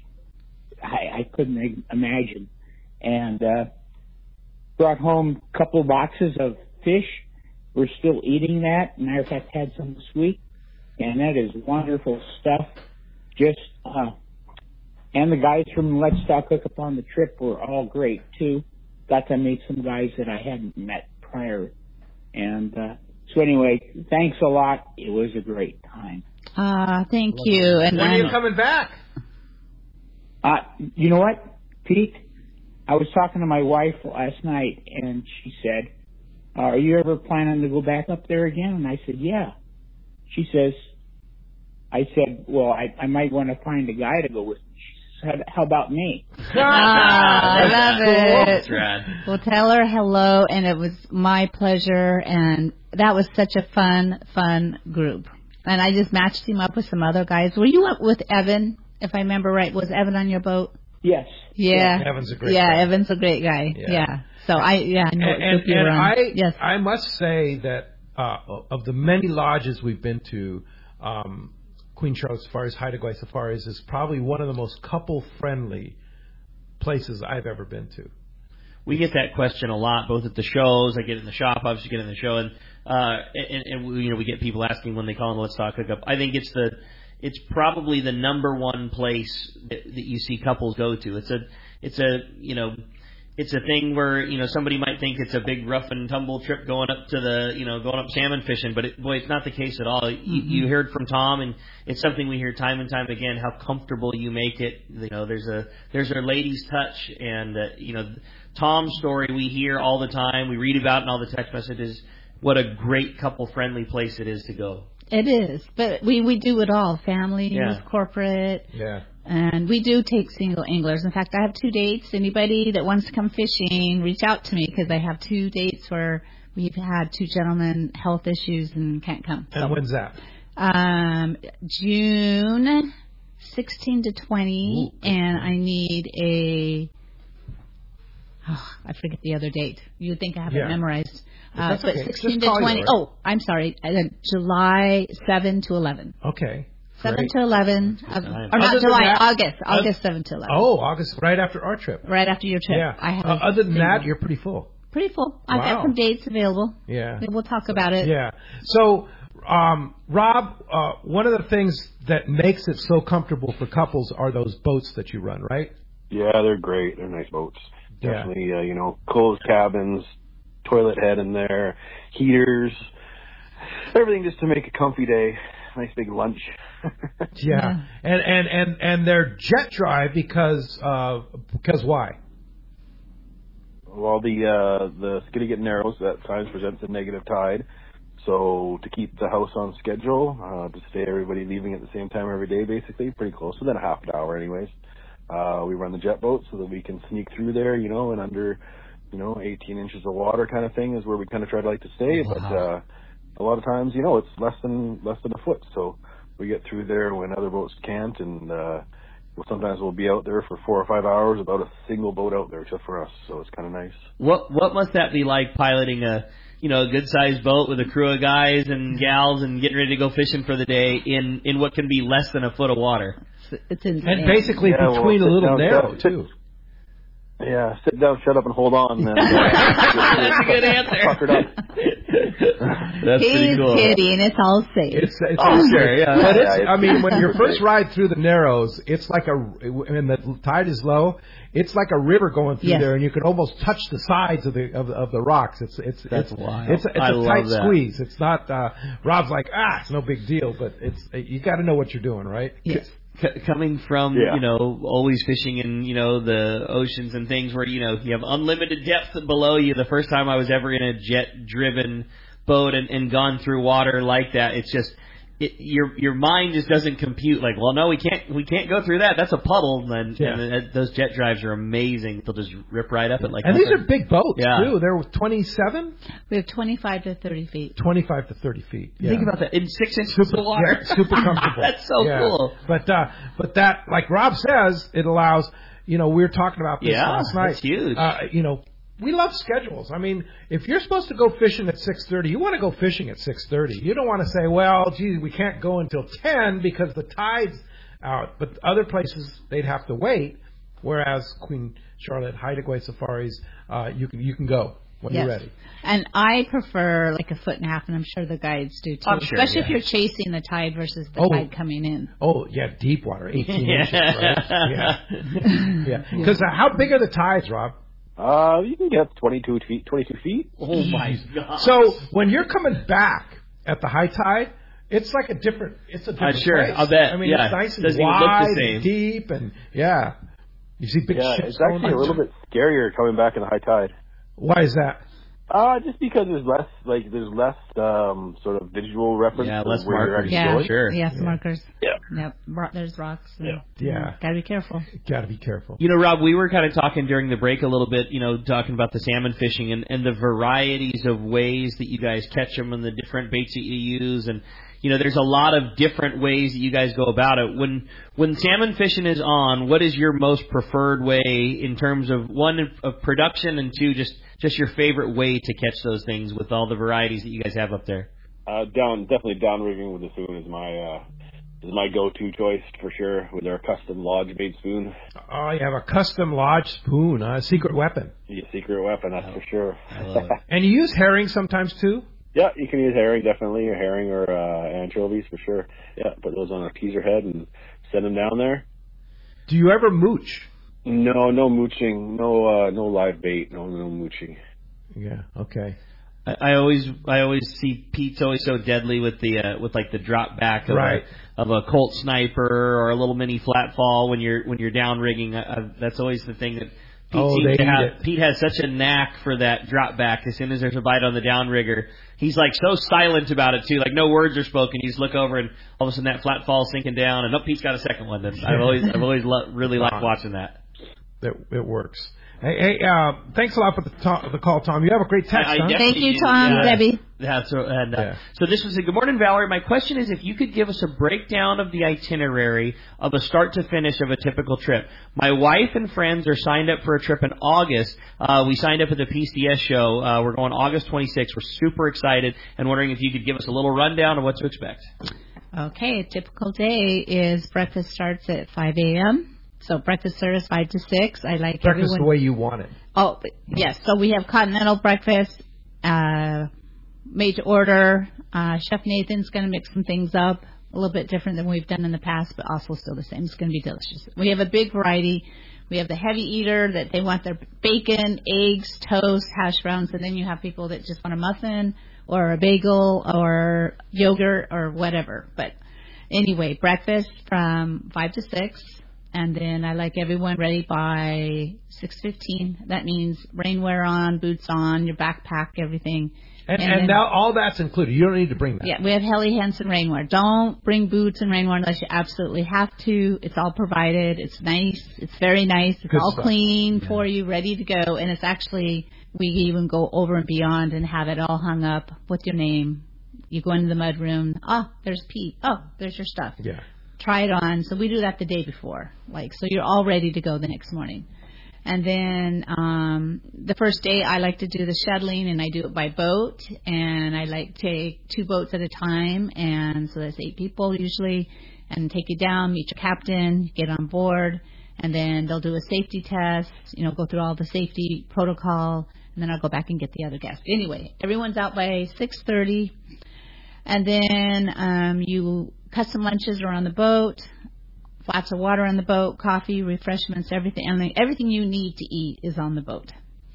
Speaker 10: I, I couldn't imagine. And uh, brought home a couple of boxes of fish. We're still eating that. Matter of fact, had some this week. And that is wonderful stuff. Just, uh, and the guys from Let's Talk Hookup on the trip were all great, too. Got to meet some guys that I hadn't met prior. And, uh, so anyway, thanks a lot. It was a great time.
Speaker 6: Ah, thank you. And
Speaker 2: when
Speaker 6: then,
Speaker 2: are you coming back?
Speaker 10: Uh, you know what, Pete? I was talking to my wife last night, and she said, uh, are you ever planning to go back up there again? And I said, yeah. She says, I said, well, I, I might want to find a guy to go with me. She said, how about me?
Speaker 6: Ah, I love it.
Speaker 5: That's rad.
Speaker 6: Well, tell her hello, and it was my pleasure, and that was such a fun, fun group. And I just matched him up with some other guys. Were you up with Evan, if I remember right? Was Evan on your boat?
Speaker 10: Yes.
Speaker 6: Yeah.
Speaker 2: Yeah, Evan's a great
Speaker 6: yeah,
Speaker 2: guy.
Speaker 6: Evan's a great guy.
Speaker 2: Yeah.
Speaker 6: Yeah. So I, yeah, I know
Speaker 2: And,
Speaker 6: what
Speaker 2: and,
Speaker 6: group you were
Speaker 2: and
Speaker 6: on.
Speaker 2: I,
Speaker 6: yes.
Speaker 2: I must say that uh, of the many lodges we've been to, um, Queen Charlotte Safaris, Haida Gwaii Safaris is probably one of the most couple-friendly places I've ever been to.
Speaker 5: We get that question a lot, both at the shows. I get it in the shop, obviously get it in the show, and uh, and, and we, you know we get people asking when they call on Let's Talk Hookup. I think it's the it's probably the number one place that, that you see couples go to. It's a it's a you know it's a thing where you know somebody might think it's a big rough and tumble trip going up to the you know going up salmon fishing, but it, boy, it's not the case at all. Mm-hmm. You, you heard from Tom, and it's something we hear time and time again how comfortable you make it. You know, there's a there's a lady's touch, and uh, you know. Tom's story we hear all the time. We read about it in all the text messages. What a great couple-friendly place it is to go.
Speaker 6: It is. But we, we do it all. Families,
Speaker 5: Yeah.
Speaker 6: corporate.
Speaker 2: Yeah.
Speaker 6: And we do take single anglers. In fact, I have two dates. Anybody that wants to come fishing, reach out to me because I have two dates where we've had two gentlemen health issues and can't come.
Speaker 2: And
Speaker 6: so,
Speaker 2: when's that?
Speaker 6: Um, June sixteen to twenty, Ooh, and I need a... Oh, I forget the other date. You'd think I have
Speaker 2: yeah.
Speaker 6: it memorized.
Speaker 2: Uh,
Speaker 6: but
Speaker 2: okay.
Speaker 6: sixteen
Speaker 2: Just
Speaker 6: to twenty.
Speaker 2: you, right?
Speaker 6: Oh, I'm sorry. Uh, July seventh to eleven.
Speaker 2: Okay.
Speaker 6: seven
Speaker 2: Great.
Speaker 6: to eleven. Of, or not
Speaker 2: Other
Speaker 6: July,
Speaker 2: that,
Speaker 6: August.
Speaker 2: uh,
Speaker 6: August seven to eleven.
Speaker 2: Oh, August, right after our trip.
Speaker 6: Right after your trip.
Speaker 2: Yeah.
Speaker 6: I have
Speaker 2: Uh, other than
Speaker 6: single.
Speaker 2: that, you're pretty full.
Speaker 6: Pretty full. I've
Speaker 2: Wow.
Speaker 6: got some dates available.
Speaker 2: Yeah.
Speaker 6: We'll talk about it.
Speaker 2: Yeah. So, um, Rob, uh, one of the things that makes it so comfortable for couples are those boats that you run, right?
Speaker 7: Yeah, they're great. They're nice boats.
Speaker 2: Yeah.
Speaker 7: Definitely, uh, you know, closed cabins, toilet head in there, heaters, everything just to make a comfy day. Nice big lunch.
Speaker 2: yeah.
Speaker 6: Yeah.
Speaker 2: And, and, and, and they're jet drive because, uh, because why?
Speaker 7: Well, the, uh, the Skidegate Narrows, that times presents a negative tide. So to keep the house on schedule, uh, to stay everybody leaving at the same time every day, basically, pretty close, within a half an hour anyways. Uh, we run the jet boat so that we can sneak through there, you know, and under, you know, eighteen inches of water kind of thing is where we kind of try to like to stay.
Speaker 2: Wow.
Speaker 7: But, uh, a lot of times, you know, it's less than, less than a foot. So we get through there when other boats can't. And, uh, well, sometimes we'll be out there for four or five hours without a single boat out there just for us. So it's kind of nice.
Speaker 5: What what must that be like piloting a you know a good sized boat with a crew of guys and gals and getting ready to go fishing for the day in in what can be less than a foot of water?
Speaker 6: It's insane.
Speaker 2: And basically
Speaker 7: Yeah,
Speaker 2: between
Speaker 7: well,
Speaker 2: a little
Speaker 7: down,
Speaker 2: narrow,
Speaker 7: sit-
Speaker 2: too.
Speaker 7: Yeah, sit down, shut up, and hold on. And, uh,
Speaker 5: That's a good answer.
Speaker 7: puckered up.
Speaker 5: That's pretty
Speaker 6: He's
Speaker 5: cool.
Speaker 6: kidding. It's all safe.
Speaker 2: It's, it's
Speaker 5: Oh,
Speaker 2: all
Speaker 5: sure,
Speaker 2: great.
Speaker 5: yeah.
Speaker 2: But it's,
Speaker 7: Yeah,
Speaker 2: I mean,
Speaker 7: it's-
Speaker 2: when your first ride through the Narrows, it's like a, when the tide is low, it's like a river going through
Speaker 6: Yes.
Speaker 2: there, and you can almost touch the sides of the of, the- of the rocks. It's it's
Speaker 5: That's
Speaker 2: it's,
Speaker 5: wild.
Speaker 2: It's, a- it's
Speaker 5: I
Speaker 2: a
Speaker 5: love
Speaker 2: tight
Speaker 5: that.
Speaker 2: squeeze. It's not. Uh, Rob's like, ah, it's no big deal, but it's you got to know what you're doing, right?
Speaker 6: Yes.
Speaker 5: C- coming from,
Speaker 7: Yeah.
Speaker 5: you know, always fishing in, you know, the oceans and things where, you know, you have unlimited depth below you. The first time I was ever in a jet-driven boat and, and gone through water like that, it's just, it, your your mind just doesn't compute. Like, well, no, we can't we can't go through that. That's a puddle. And,
Speaker 2: Yeah.
Speaker 5: and uh, those jet drives are amazing. They'll just rip right up it like
Speaker 2: And
Speaker 5: nothing.
Speaker 2: these are big boats,
Speaker 5: Yeah.
Speaker 2: too. They're twenty-seven?
Speaker 6: We have twenty-five to thirty feet.
Speaker 2: twenty-five to thirty feet. Yeah.
Speaker 5: Think about that. In six inches
Speaker 2: Super,
Speaker 5: of water.
Speaker 2: yeah, super comfortable.
Speaker 5: That's so
Speaker 2: Yeah.
Speaker 5: cool.
Speaker 2: But uh, but that, like Rob says, it allows. You know, we were talking about this
Speaker 5: Yeah,
Speaker 2: last night.
Speaker 5: that's huge.
Speaker 2: Uh, you know, we love schedules. I mean, if you're supposed to go fishing at six thirty, you want to go fishing at six thirty. You don't want to say, well, gee, we can't go until ten because the tide's out. But other places, they'd have to wait. Whereas Queen Charlotte, Haida Gwaii Safaris, uh, you can you can go when
Speaker 6: Yes.
Speaker 2: you're ready.
Speaker 6: And I prefer like a foot and a half, and I'm sure the guides do too.
Speaker 2: I'm sure,
Speaker 6: Especially
Speaker 2: yeah.
Speaker 6: if you're chasing the tide versus the
Speaker 2: Oh.
Speaker 6: tide coming in.
Speaker 2: Oh, yeah, deep water, eighteen
Speaker 5: Yeah.
Speaker 2: inches, right? Yeah. Yeah. Because uh, how big are the tides, Rob?
Speaker 7: Uh, you can get twenty-two feet. Twenty-two feet.
Speaker 5: Oh, my God.
Speaker 2: So when you're coming back at the high tide, it's like a different. It's a different
Speaker 5: Uh, sure,
Speaker 2: place.
Speaker 5: I'll bet.
Speaker 2: I mean,
Speaker 5: Yeah.
Speaker 2: it's nice and
Speaker 5: Doesn't even look the
Speaker 2: wide
Speaker 5: same.
Speaker 2: and deep, and yeah, you see big
Speaker 7: Yeah,
Speaker 2: ships
Speaker 7: it's
Speaker 2: going
Speaker 7: actually a
Speaker 2: by.
Speaker 7: little bit scarier coming back in the high tide.
Speaker 2: Why is that?
Speaker 7: Uh, just because there's less, like, there's less um, sort of visual reference.
Speaker 5: Yeah,
Speaker 7: to
Speaker 5: less
Speaker 7: where you're
Speaker 5: markers.
Speaker 7: actually
Speaker 6: Yeah,
Speaker 7: going.
Speaker 5: Sure.
Speaker 6: yes,
Speaker 2: Yeah.
Speaker 6: markers.
Speaker 7: Yeah.
Speaker 6: Yep, Ro- there's rocks. And,
Speaker 7: Yeah.
Speaker 2: Yeah.
Speaker 6: Gotta be careful.
Speaker 2: Got to be careful.
Speaker 5: You know, Rob, we were kind of talking during the break a little bit, you know, talking about the salmon fishing and, and the varieties of ways that you guys catch them and the different baits that you use. And, you know, there's a lot of different ways that you guys go about it. When when salmon fishing is on, what is your most preferred way in terms of, one, of production, and two, just, just your favorite way to catch those things with all the varieties that you guys have up there?
Speaker 7: Uh, down, definitely downrigging with the spoon is my uh, is my go-to choice for sure. With our custom lodge bait spoon,
Speaker 2: Oh, you have a custom lodge spoon, a secret weapon,
Speaker 7: a secret weapon, that's for sure.
Speaker 5: I love it.
Speaker 2: and you use herring sometimes too.
Speaker 7: Yeah, you can use herring definitely, or herring or uh, anchovies for sure. Yeah, put those on a teaser head and send them down there.
Speaker 2: Do you ever mooch?
Speaker 7: No, no mooching, no uh, no live bait, no no mooching.
Speaker 2: Yeah. Okay.
Speaker 5: I, I always, I always see Pete's always so deadly with the, uh, with like the drop back of
Speaker 2: Right.
Speaker 5: a, of a Colt Sniper or a little mini flat fall when you're when you're down rigging. I, I, that's always the thing that Pete
Speaker 2: Oh,
Speaker 5: seems
Speaker 2: they
Speaker 5: to
Speaker 2: eat
Speaker 5: have.
Speaker 2: it.
Speaker 5: Pete has such a knack for that drop back. As soon as there's a bite on the downrigger, he's like so silent about it too. Like no words are spoken. You just look over and all of a sudden that flat fall sinking down, and oh, Pete's got a second one. And I've always, I've always lo- really liked watching that.
Speaker 2: It, it works. Hey, hey uh, thanks a lot for the, to- the call, Tom. You have a great text,
Speaker 5: I- I
Speaker 2: huh?
Speaker 5: definitely
Speaker 6: Thank you,
Speaker 5: do.
Speaker 6: Tom,
Speaker 5: Yeah.
Speaker 6: Debbie.
Speaker 5: That's right. And, uh,
Speaker 2: Yeah.
Speaker 5: So this was a good morning, Valerie. My question is, if you could give us a breakdown of the itinerary of a start to finish of a typical trip. My wife and friends are signed up for a trip in August. Uh, we signed up at the P C S show. Uh, we're going August twenty-sixth. We're super excited and wondering if you could give us a little rundown of what to expect.
Speaker 6: Okay, a typical day is breakfast starts at five a.m. So breakfast service five to six. I like
Speaker 2: Breakfast
Speaker 6: everyone.
Speaker 2: the way you want it.
Speaker 6: Oh, yes. So we have continental breakfast, uh, made to order. Uh, Chef Nathan's going to mix some things up, a little bit different than we've done in the past, but also still the same. It's going to be delicious. We have a big variety. We have the heavy eater that they want their bacon, eggs, toast, hash browns, and then you have people that just want a muffin or a bagel or yogurt or whatever. But anyway, breakfast from five to six. And then I like everyone ready by six fifteen. That means rainwear on, boots on, your backpack, everything.
Speaker 2: And,
Speaker 6: And
Speaker 2: and
Speaker 6: then-
Speaker 2: now all that's included. You don't need to bring that.
Speaker 6: Yeah, we have Helly Hansen rainwear. Don't bring boots and rainwear unless you absolutely have to. It's all provided. It's nice. It's very nice. It's
Speaker 2: Good
Speaker 6: all
Speaker 2: stuff.
Speaker 6: clean for you, ready to go. And it's actually, we even go over and beyond and have it all hung up with your name. You go into the mud room. Oh, there's Pete. Oh, there's your stuff.
Speaker 2: Yeah.
Speaker 6: Try it on. So we do that the day before. Like, so you're all ready to go the next morning. And then um, the first day I like to do the shuttling, and I do it by boat, and I like to take two boats at a time, and so that's eight people usually, and take you down, meet your captain, get on board, and then they'll do a safety test, you know, go through all the safety protocol, and then I'll go back and get the other guests. Anyway, everyone's out by six thirty, and then um, you custom lunches are on the boat. Flats of water on the boat, coffee, refreshments, everything. I mean, everything you need to eat is on the boat.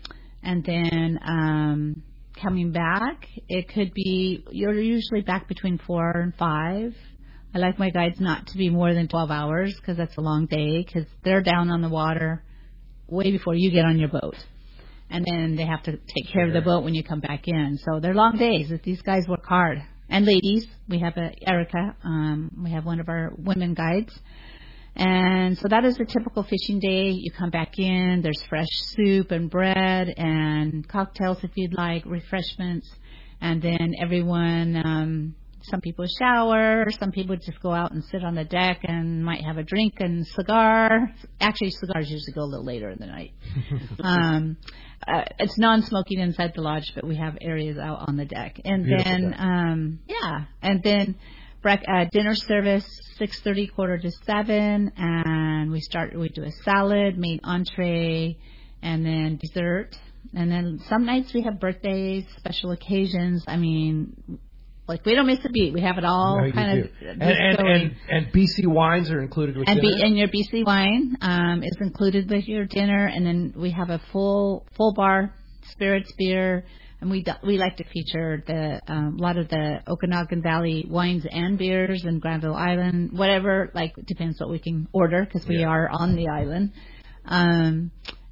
Speaker 6: And then um, coming back, it could be, you're usually back between four and five. I like my guides not to be more than twelve hours because that's a long day because they're down on the water way before you get on your boat. And then they have to take care of the boat when you come back in. So they're long days. These guys work hard. And ladies, we have a Erica. Um, we have one of our women guides. And so that is a typical fishing day. You come back in. There's fresh soup and bread and cocktails if you'd like, refreshments. And then everyone, um, some people shower. Some people just go out and sit on the deck and might have a drink and cigar. Actually, cigars usually go a little later in the night. um, uh, it's non-smoking inside the lodge, but we have areas out on the deck. And Beautiful then, um, yeah, and then brec- uh, dinner service, six thirty, quarter to seven, and we start. We do a salad, main entree, and then dessert. And then some nights we have birthdays, special occasions. I mean, like we don't miss a beat. We have it all
Speaker 2: no,
Speaker 6: kind of.
Speaker 2: And and, and and B C wines are included with
Speaker 6: and
Speaker 2: dinner.
Speaker 6: B, and your B C wine um, is included with your dinner, and then we have a full full bar spirits beer, and we do, we like to feature the um, a lot of the Okanagan Valley wines and beers and Granville Island, whatever. Like depends what we can order because we yeah. are on the island. Um,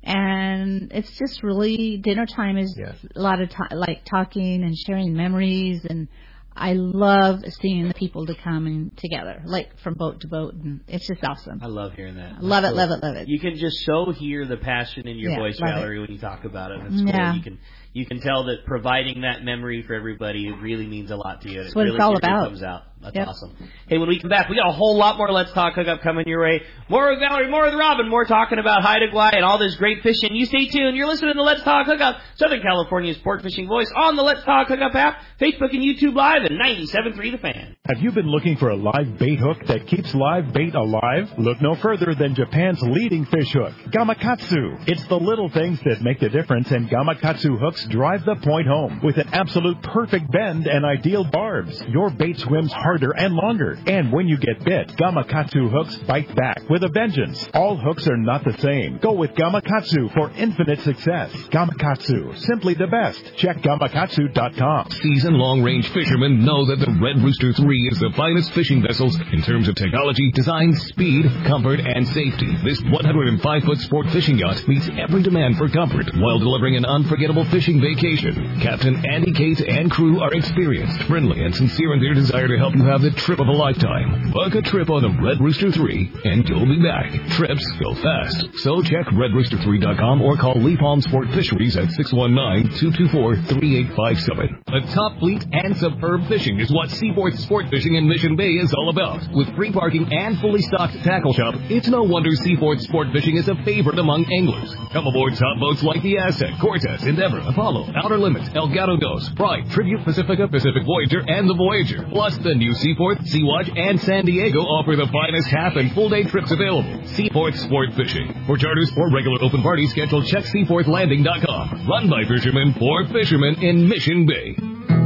Speaker 6: And it's just really dinner time is yes. a lot of t- like talking and sharing memories, and I love seeing the people to come and together, like from boat to boat, and it's just awesome.
Speaker 5: I love hearing that.
Speaker 6: Love
Speaker 5: That's
Speaker 6: it,
Speaker 5: cool.
Speaker 6: love it, love it.
Speaker 5: You can just so hear the passion in your
Speaker 6: yeah,
Speaker 5: voice, Valerie, it. when you talk about it. That's
Speaker 6: yeah.
Speaker 5: cool. You can you can tell that providing that memory for everybody it really means a lot to you.
Speaker 6: That's
Speaker 5: it
Speaker 6: what
Speaker 5: really,
Speaker 6: it's all
Speaker 5: it
Speaker 6: about.
Speaker 5: Comes out. That's
Speaker 6: yep.
Speaker 5: awesome. Hey, when we come back, we got a whole lot more Let's Talk Hookup coming your way. More with Valerie, more with Robin, more talking about Haida Gwaii and all this great fishing. You stay tuned. You're listening to Let's Talk Hookup, Southern California's sport fishing voice on the Let's Talk Hookup app, Facebook and YouTube Live, and ninety-seven point three The Fan.
Speaker 11: Have you been looking for a live bait hook that keeps live bait alive? Look no further than Japan's leading fish hook, Gamakatsu. It's the little things that make the difference, and Gamakatsu hooks drive the point home with an absolute perfect bend and ideal barbs. Your bait swims harder and longer. And when you get bit, Gamakatsu hooks bite back with a vengeance. All hooks are not the same. Go with Gamakatsu for infinite success. Gamakatsu, simply the best. Check gamakatsu dot com.
Speaker 12: Seasoned long-range fishermen know that the Red Rooster three is the finest fishing vessels in terms of technology, design, speed, comfort, and safety. This one hundred five foot sport fishing yacht meets every demand for comfort while delivering an unforgettable fishing vacation. Captain Andy Cates and crew are experienced, friendly, and sincere in their desire to help you have the trip of a lifetime. Book a trip on the Red Rooster three, and you'll be back. Trips go fast. So check red rooster three dot com or call Lee Palm Sport Fisheries at six one nine, two two four, three eight five seven. A top fleet and superb fishing is what Seaports Sport Fishing in Mission Bay is all about. With free parking and fully stocked tackle shop, it's no wonder Seaports Sport Fishing is a favorite among anglers. Come aboard top boats like the Aztec, Cortez, Endeavor, Apollo, Outer Limits, El Gato Dos, Pride, Tribute, Pacifica, Pacific Voyager, and the Voyager. Plus, the new Seaport, Sea-Watch, and San Diego offer the finest half and full day trips available. Seaport Sport Fishing. For charters or regular open parties, schedule check seaport landing dot com. Run by fishermen for fishermen in Mission Bay.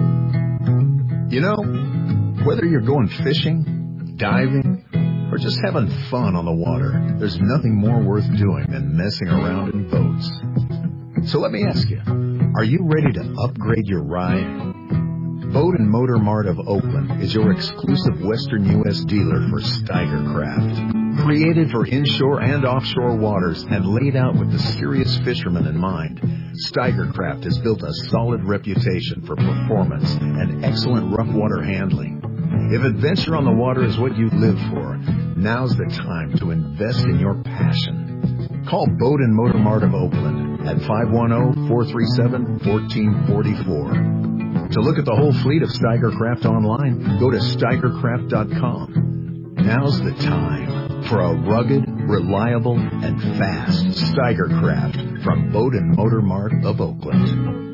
Speaker 13: You know, whether you're going fishing, diving, or just having fun on the water, there's nothing more worth doing than messing around in boats. So let me ask you, are you ready to upgrade your ride? Boat and Motor Mart of Oakland is your exclusive Western U S dealer for Steiger Craft. Created for inshore and offshore waters and laid out with the serious fisherman in mind, Steiger Craft has built a solid reputation for performance and excellent rough water handling. If adventure on the water is what you live for, now's the time to invest in your passion. Call Boat and Motor Mart of Oakland at five one zero, four three seven, one four four four. To look at the whole fleet of Steiger Craft online, go to steiger craft dot com. Now's the time for a rugged, reliable, and fast Steiger Craft from Boat and Motor Mart of Oakland.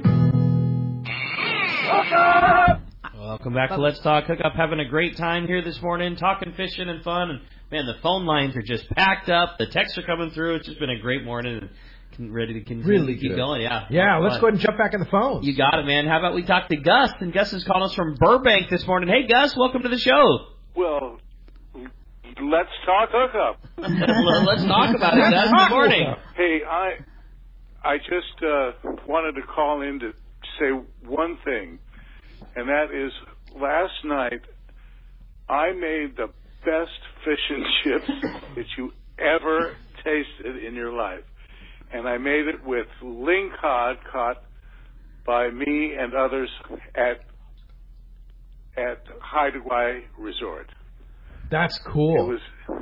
Speaker 5: Welcome back to Let's Talk Hookup. Having a great time here this morning, talking fishing and fun. And man, the phone lines are just packed up. The texts are coming through. It's just been a great morning. And ready to continue
Speaker 2: really
Speaker 5: to keep
Speaker 2: good.
Speaker 5: going. Yeah.
Speaker 2: Yeah, let's go ahead and jump back in the phones.
Speaker 5: You got it, man. How about we talk to Gus? And Gus is calling us from Burbank this morning. Hey, Gus, welcome to the show.
Speaker 14: Well, let's talk hookup.
Speaker 5: Let's talk about it, Gus. Good morning.
Speaker 14: Hey, I I just uh, wanted to call in to say one thing, and that is last night I made the best fish and chips that you ever tasted in your life. And I made it with lingcod caught by me and others at at Haida Gwaii Resort.
Speaker 2: That's cool.
Speaker 14: It was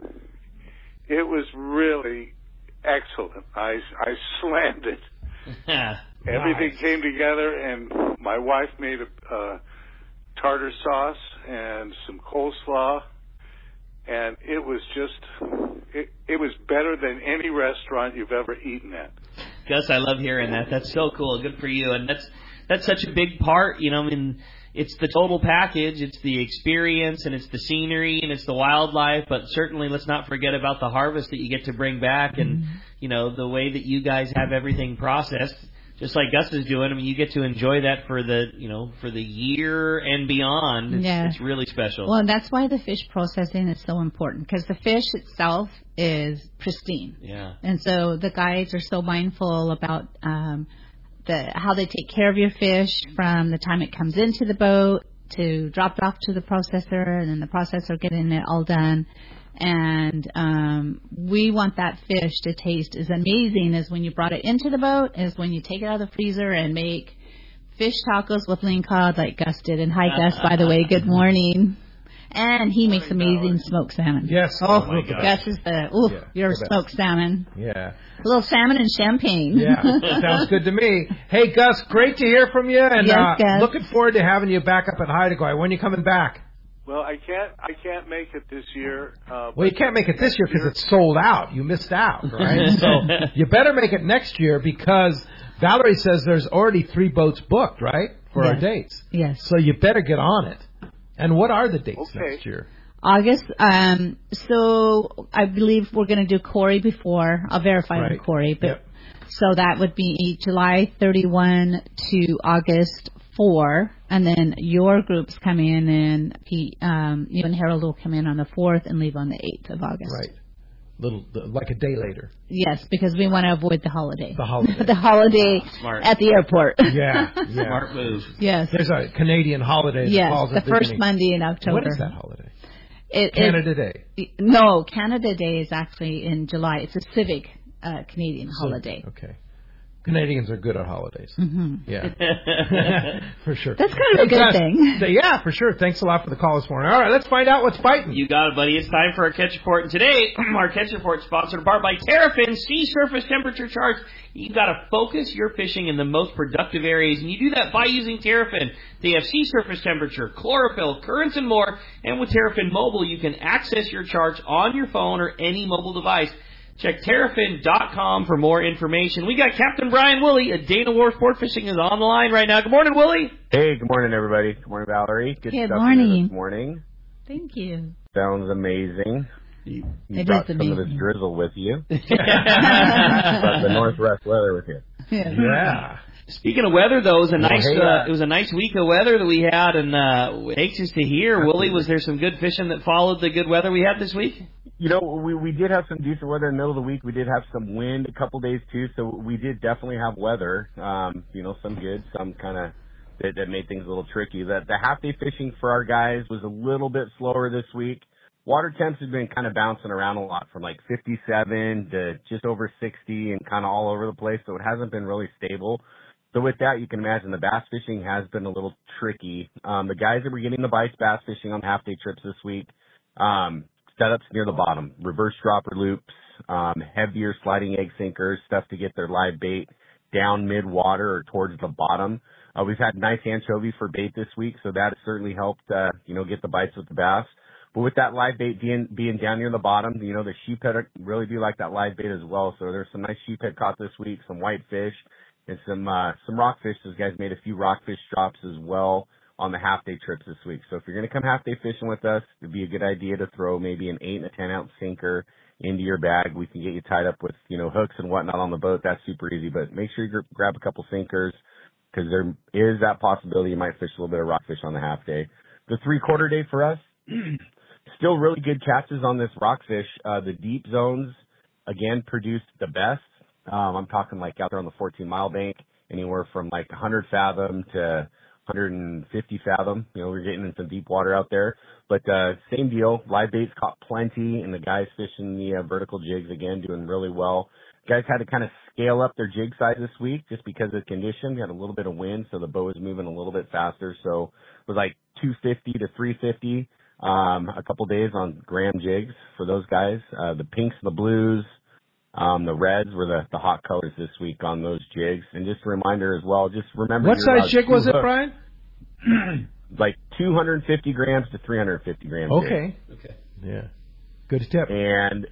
Speaker 14: it was really excellent. I I slammed it. Everything
Speaker 5: Nice.
Speaker 14: came together, and my wife made a uh, tartar sauce and some coleslaw, and it was just it, it was better than any restaurant you've ever eaten at.
Speaker 5: Gus, I love hearing that. That's so cool. Good for you. And that's that's such a big part, you know, I mean, it's the total package. It's the experience, and it's the scenery, and it's the wildlife, but certainly let's not forget about the harvest that you get to bring back and, you know, the way that you guys have everything processed. Just like Gus is doing, I mean, you get to enjoy that for the, you know, for the year and beyond. It's,
Speaker 6: Yeah.
Speaker 5: it's really special.
Speaker 6: Well, and that's why the fish processing is so important, because the fish itself is pristine.
Speaker 5: Yeah.
Speaker 6: And so the guides are so mindful about um, the how they take care of your fish from the time it comes into the boat to dropped off to the processor, and then the processor getting it all done. And um, we want that fish to taste as amazing as when you brought it into the boat, as when you take it out of the freezer and make fish tacos with lingcod like Gus did. And hi, Gus, by the way, good morning. And he makes amazing smoked salmon.
Speaker 2: Yes.
Speaker 6: Oh,
Speaker 2: Oh, my gosh.
Speaker 6: Gus is the, ooh,
Speaker 2: Yeah,
Speaker 6: your
Speaker 2: the best.
Speaker 6: smoked salmon.
Speaker 2: Yeah.
Speaker 6: A little salmon and champagne.
Speaker 2: Yeah, sounds good to me. Hey, Gus, great to hear from you, and
Speaker 6: Yes,
Speaker 2: uh,
Speaker 6: Gus.
Speaker 2: looking forward to having you back up at Haida Gwaii. When are you coming back?
Speaker 14: Well, I can't I can't make it this year. Uh,
Speaker 2: Well, you can't make it this year because it's sold out. You missed out, right? So you better make it next year, because Valerie says there's already three boats booked, right, for our
Speaker 6: Yes.
Speaker 2: dates.
Speaker 6: Yes.
Speaker 2: So you better get on it. And what are the dates
Speaker 14: Okay.
Speaker 2: next year?
Speaker 6: August. Um, so I believe we're going to do Corey before. I'll verify
Speaker 2: Right.
Speaker 6: with Corey, but
Speaker 2: Yep.
Speaker 6: so that would be July thirty-first to August fourth, and then your groups come in, and Pete, um, you and Harold will come in on the fourth and leave on the eighth of August.
Speaker 2: Right. Little, like a day later.
Speaker 6: Yes, because we want to avoid the holiday.
Speaker 2: The holiday.
Speaker 6: the holiday
Speaker 5: Smart.
Speaker 6: at the airport.
Speaker 2: Yeah, yeah.
Speaker 5: Smart move.
Speaker 6: Yes.
Speaker 2: There's a Canadian holiday that
Speaker 6: Yes,
Speaker 2: falls
Speaker 6: the
Speaker 2: at the
Speaker 6: first
Speaker 2: beginning.
Speaker 6: Monday in October.
Speaker 2: What is that holiday?
Speaker 6: It, it-
Speaker 2: Canada Day.
Speaker 6: No, Canada Day is actually in July. It's a civic uh, Canadian holiday.
Speaker 2: Okay. Canadians are good at holidays.
Speaker 6: hmm
Speaker 2: Yeah. For sure.
Speaker 6: That's kind of a
Speaker 2: Hey,
Speaker 6: good
Speaker 2: Gus,
Speaker 6: thing.
Speaker 2: so yeah, for sure. Thanks a lot for the call this morning. All right, let's find out what's biting.
Speaker 5: You got it, buddy. It's time for our catch report. And today, our catch report is sponsored in part by Terrafin Sea Surface Temperature Charts. You've got to focus your fishing in the most productive areas, and you do that by using Terrafin. They have sea surface temperature, chlorophyll, currents, and more. And with Terrafin Mobile, you can access your charts on your phone or any mobile device. Check terrafin dot com for more information. We got Captain Brian Woolley at Dana Wharf Sport Fishing is on the line right now. Good morning, Woolley.
Speaker 15: Hey, good morning, everybody. Good morning, Valerie. Good,
Speaker 6: Good
Speaker 15: stuff
Speaker 6: morning.
Speaker 15: here this morning.
Speaker 6: Thank you.
Speaker 15: Sounds amazing. You, you
Speaker 6: It
Speaker 15: brought
Speaker 6: is
Speaker 15: some of
Speaker 6: amazing.
Speaker 15: this drizzle with you. Brought the northwest weather with you.
Speaker 2: Yeah.
Speaker 5: Speaking of weather, though, it was a
Speaker 15: Well,
Speaker 5: nice
Speaker 15: hey,
Speaker 5: uh,
Speaker 15: uh,
Speaker 5: it was a nice week of weather that we had, and uh, anxious to hear. Woolley, was there some good fishing that followed the good weather we had this week?
Speaker 15: You know, we we did have some decent weather in the middle of the week. We did have some wind a couple days too, so we did definitely have weather. Um, you know, some good, some kind of that, that made things a little tricky. The the half day fishing for our guys was a little bit slower this week. Water temps have been kind of bouncing around a lot, from like fifty-seven to just over sixty, and kind of all over the place. So it hasn't been really stable. So with that, you can imagine the bass fishing has been a little tricky. Um, the guys that were getting the bites bass fishing on half day trips this week, um, setups near the bottom, reverse dropper loops, um, heavier sliding egg sinkers, stuff to get their live bait down mid water or towards the bottom. Uh, we've had nice anchovies for bait this week, so that has certainly helped, uh, you know, get the bites with the bass. But with that live bait being, being down near the bottom, you know, the sheephead really do like that live bait as well. So there's some nice sheephead caught this week, some whitefish, and some, uh, some rockfish. Those guys made a few rockfish drops as well on the half day trips this week. So if you're going to come half day fishing with us, it'd be a good idea to throw maybe an eight and a ten ounce sinker into your bag. We can get you tied up with, you know, hooks and whatnot on the boat. That's super easy, but make sure you gr- grab a couple sinkers, because there is that possibility you might fish a little bit of rockfish on the half day. The three quarter day for us, still really good catches on this rockfish. Uh, the deep zones, again, produced the best. Um, I'm talking like out there on the fourteen mile bank, anywhere from like one hundred fathom to one fifty fathom. You know, we're getting in some deep water out there. But uh, same deal. Live baits caught plenty, and the guys fishing the uh, vertical jigs again, doing really well. Guys had to kind of scale up their jig size this week just because of the condition. We had a little bit of wind, so the boat was moving a little bit faster. So it was like two fifty to three fifty um, a couple days on gram jigs for those guys. Uh, the pinks, the blues, um, the reds were the, the hot colors this week on those jigs. And just a reminder as well, just remember.
Speaker 2: What size jig was it, Brian?
Speaker 15: Like two hundred fifty grams to three hundred fifty grams.
Speaker 2: Okay.
Speaker 15: Jig.
Speaker 2: Okay. Yeah. Good tip.
Speaker 15: And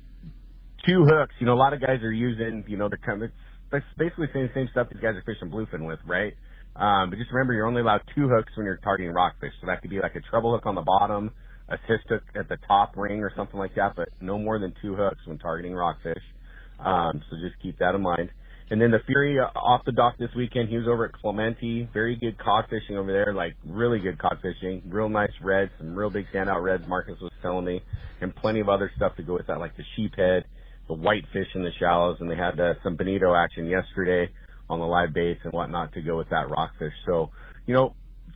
Speaker 15: two hooks. You know, a lot of guys are using, you know, they're kind of, it's basically saying the same stuff these guys are fishing bluefin with, right? Um, but just remember, you're only allowed two hooks when you're targeting rockfish. So that could be like a treble hook on the bottom, a cyst hook at the top ring or something like that, but no more than two hooks when targeting rockfish. Um, so just keep that in mind. And then the Fury uh, off the dock this weekend, he was over at Clemente. Very good cod fishing over there, like really good cod fishing. Real nice reds, some real big standout reds Marcus was telling me, and plenty of other stuff to go with that, like the sheephead, the whitefish in the shallows, and they had uh, some bonito action yesterday on the live baits and whatnot to go with that rockfish. So, you know,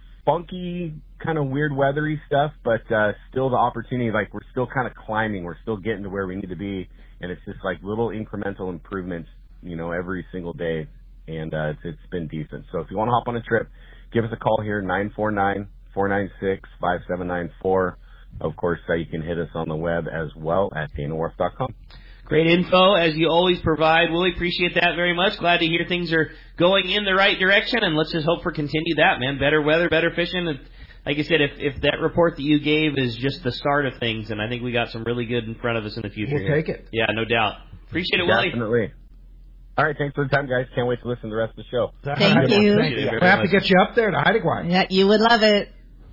Speaker 15: funky, kind of weird weathery stuff, but uh, still the opportunity, like we're still kind of climbing. We're still getting to where we need to be, and it's just like little incremental improvements, you know, every single day, and uh, it's, it's been decent. So if you want to hop on a trip, give us a call here, nine four nine, four nine six, five seven nine four. Of course, uh, you can hit us on the web as well at dana wharf dot com.
Speaker 5: Great info, as you always provide. Willie, appreciate that very much. Glad to hear things are going in the right direction, and let's just hope for continue that, man. Better weather, better fishing. And like I said, if, if that report that you gave is just the start of things, and I think we got some really good in front of us in the future.
Speaker 2: We'll
Speaker 5: here.
Speaker 2: take it.
Speaker 5: Yeah, no doubt. Appreciate it, Willie.
Speaker 15: Definitely. All right, thanks for the time, guys. Can't wait to listen to the rest of the show.
Speaker 6: Thank you.
Speaker 2: Thank you. We'll have to get you up there to Haida Gwaii.
Speaker 6: Yeah, you would love it.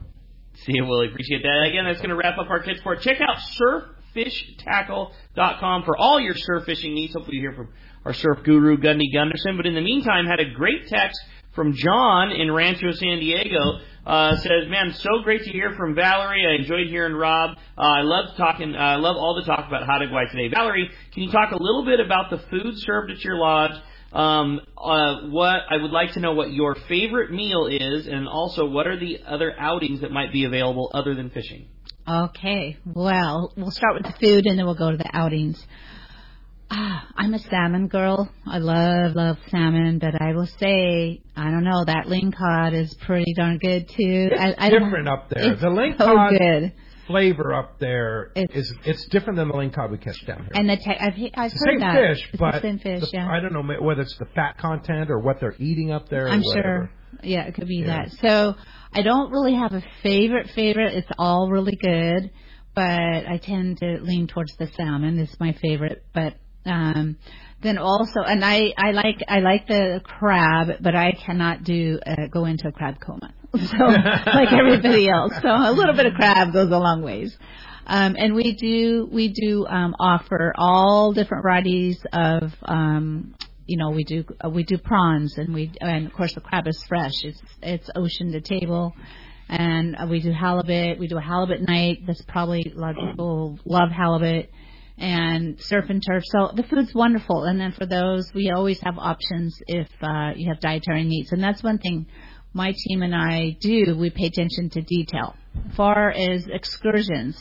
Speaker 5: See you, Willie. Appreciate that. Again, that's going to wrap up our Kids Sport. Check out surf fish tackle dot com for all your surf fishing needs. Hopefully you hear from our surf guru, Gundy Gunderson. But in the meantime, had a great text from John in Rancho San Diego. Uh, says, man, so great to hear from Valerie. I enjoyed hearing Rob. Uh, I love talking. I uh, love all the talk about Haida Gwaii today. Valerie, can you talk a little bit about the food served at your lodge? Um, uh, what I would like to know what your favorite meal is, and also what are the other outings that might be available other than fishing?
Speaker 6: Okay, well, we'll start with the food and then we'll go to the outings. Ah, I'm a salmon girl. I love, love salmon, but I will say, I don't know, that ling cod is pretty darn good too.
Speaker 2: It's
Speaker 6: I, I
Speaker 2: different up there.
Speaker 6: It's
Speaker 2: The ling
Speaker 6: so
Speaker 2: cod
Speaker 6: good.
Speaker 2: flavor up there
Speaker 6: It's-
Speaker 2: is it's different than the ling cod we catch down here.
Speaker 6: And the te- I've, I've
Speaker 2: It's the
Speaker 6: heard
Speaker 2: same
Speaker 6: that.
Speaker 2: fish,
Speaker 6: it's
Speaker 2: but
Speaker 6: the same fish,
Speaker 2: the-
Speaker 6: yeah.
Speaker 2: I don't know whether it's the fat content or what they're eating up there. Or
Speaker 6: I'm
Speaker 2: whatever.
Speaker 6: sure. Yeah, it could be
Speaker 2: Yeah.
Speaker 6: that. So I don't really have a favorite favorite. It's all really good, but I tend to lean towards the salmon. Is my favorite, but um, then also, and I, I like I like the crab, but I cannot do uh, go into a crab coma. So like everybody else, so a little bit of crab goes a long ways. Um, and we do we do um, offer all different varieties of. Um, You know, we do uh, we do prawns, and we and of course the crab is fresh. It's it's ocean to table, and uh, we do halibut. We do a halibut night. That's probably a lot of people love halibut, and surf and turf. So the food's wonderful. And then for those, we always have options if uh, you have dietary needs. And that's one thing my team and I do. We pay attention to detail. As far as excursions,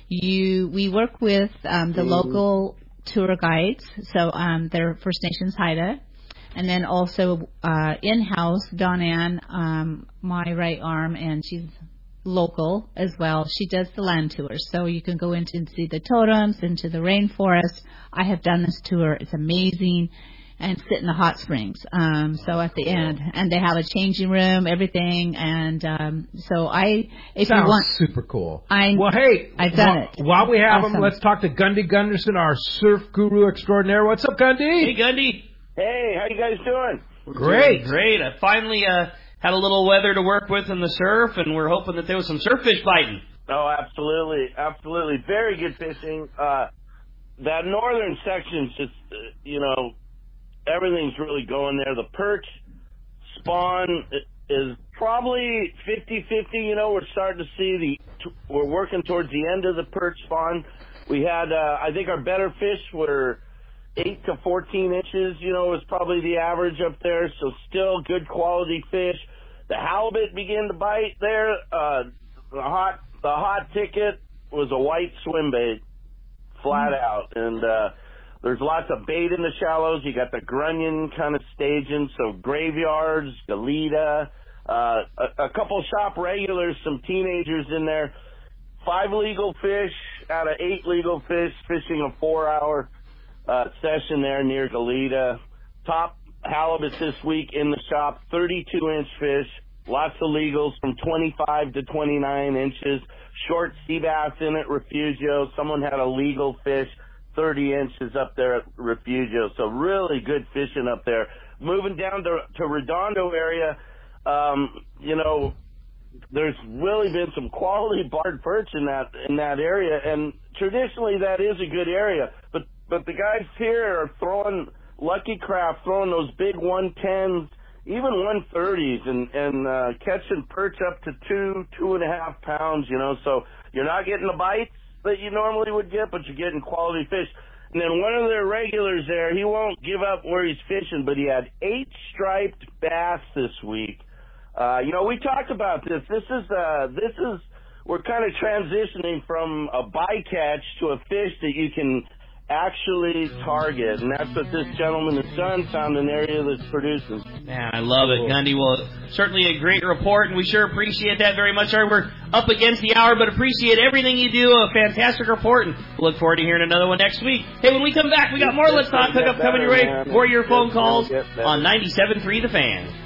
Speaker 6: you we work with um, the local tour guides, so um, they're First Nations Haida, and then also uh, in-house, Dawn Ann, um, my right arm, and she's local as well. She does the land tours, so you can go into and see the totems, into the rainforest. I have done this tour; it's amazing, and sit in the hot springs. Um, so at the end, and they have a changing room, everything, and um, so I, if
Speaker 2: Sounds
Speaker 6: you want,
Speaker 2: super cool.
Speaker 6: I
Speaker 2: well, hey,
Speaker 6: I've done
Speaker 2: while,
Speaker 6: it.
Speaker 2: While we have
Speaker 6: Awesome.
Speaker 2: him, let's talk to Gundy Gunderson, our surf guru extraordinaire. What's up, Gundy?
Speaker 5: Hey, Gundy.
Speaker 16: Hey, how you guys doing?
Speaker 2: Great.
Speaker 5: Great. I finally uh, had a little weather to work with in the surf, and we're hoping that there was some surf fish biting.
Speaker 16: Oh, absolutely, absolutely. Very good fishing. Uh, that northern section's just, uh, you know, everything's really going there. The perch spawn is probably fifty-fifty. You know, we're starting to see the, we're working towards the end of the perch spawn. We had, uh, I think our better fish were eight to fourteen inches, you know, was probably the average up there. So still good quality fish. The halibut began to bite there. Uh, the hot the hot ticket was a white swim bait, flat mm. out. And uh, there's lots of bait in the shallows. You got the grunion kind of staging, so graveyards, Goleta, uh, a, a couple shop regulars, some teenagers in there. Five legal fish out of eight legal fish fishing a four-hour uh, session there near Goleta. Top halibut this week in the shop, thirty-two inch fish, lots of legals from twenty-five to twenty-nine inches, short sea bass in at Refugio. Someone had a legal fish, thirty inches up there at Refugio, so really good fishing up there. Moving down to, to Redondo area, um, you know, there's really been some quality barred perch in that in that area, and traditionally that is a good area, but but the guys here are throwing Lucky Craft, throwing those big one tens, even one thirties, and and uh, catching perch up to two, two and a half pounds. You know, so you're not getting the bites that you normally would get, but you're getting quality fish. And then one of their regulars there, he won't give up where he's fishing, but he had eight striped bass this week. Uh, you know, we talked about this. This is uh, this is we're kind of transitioning from a bycatch to a fish that you can actually target, and that's what this gentleman has done, found an area that's producing.
Speaker 5: Man, I love it, Gundy. Well, certainly a great report, and we sure appreciate that very much. Sorry, we're up against the hour, but appreciate everything you do. A fantastic report, and we'll look forward to hearing another one next week. Hey, when we come back, we got more Let's Talk Hookup coming your way for your phone calls on ninety-seven point three The Fan.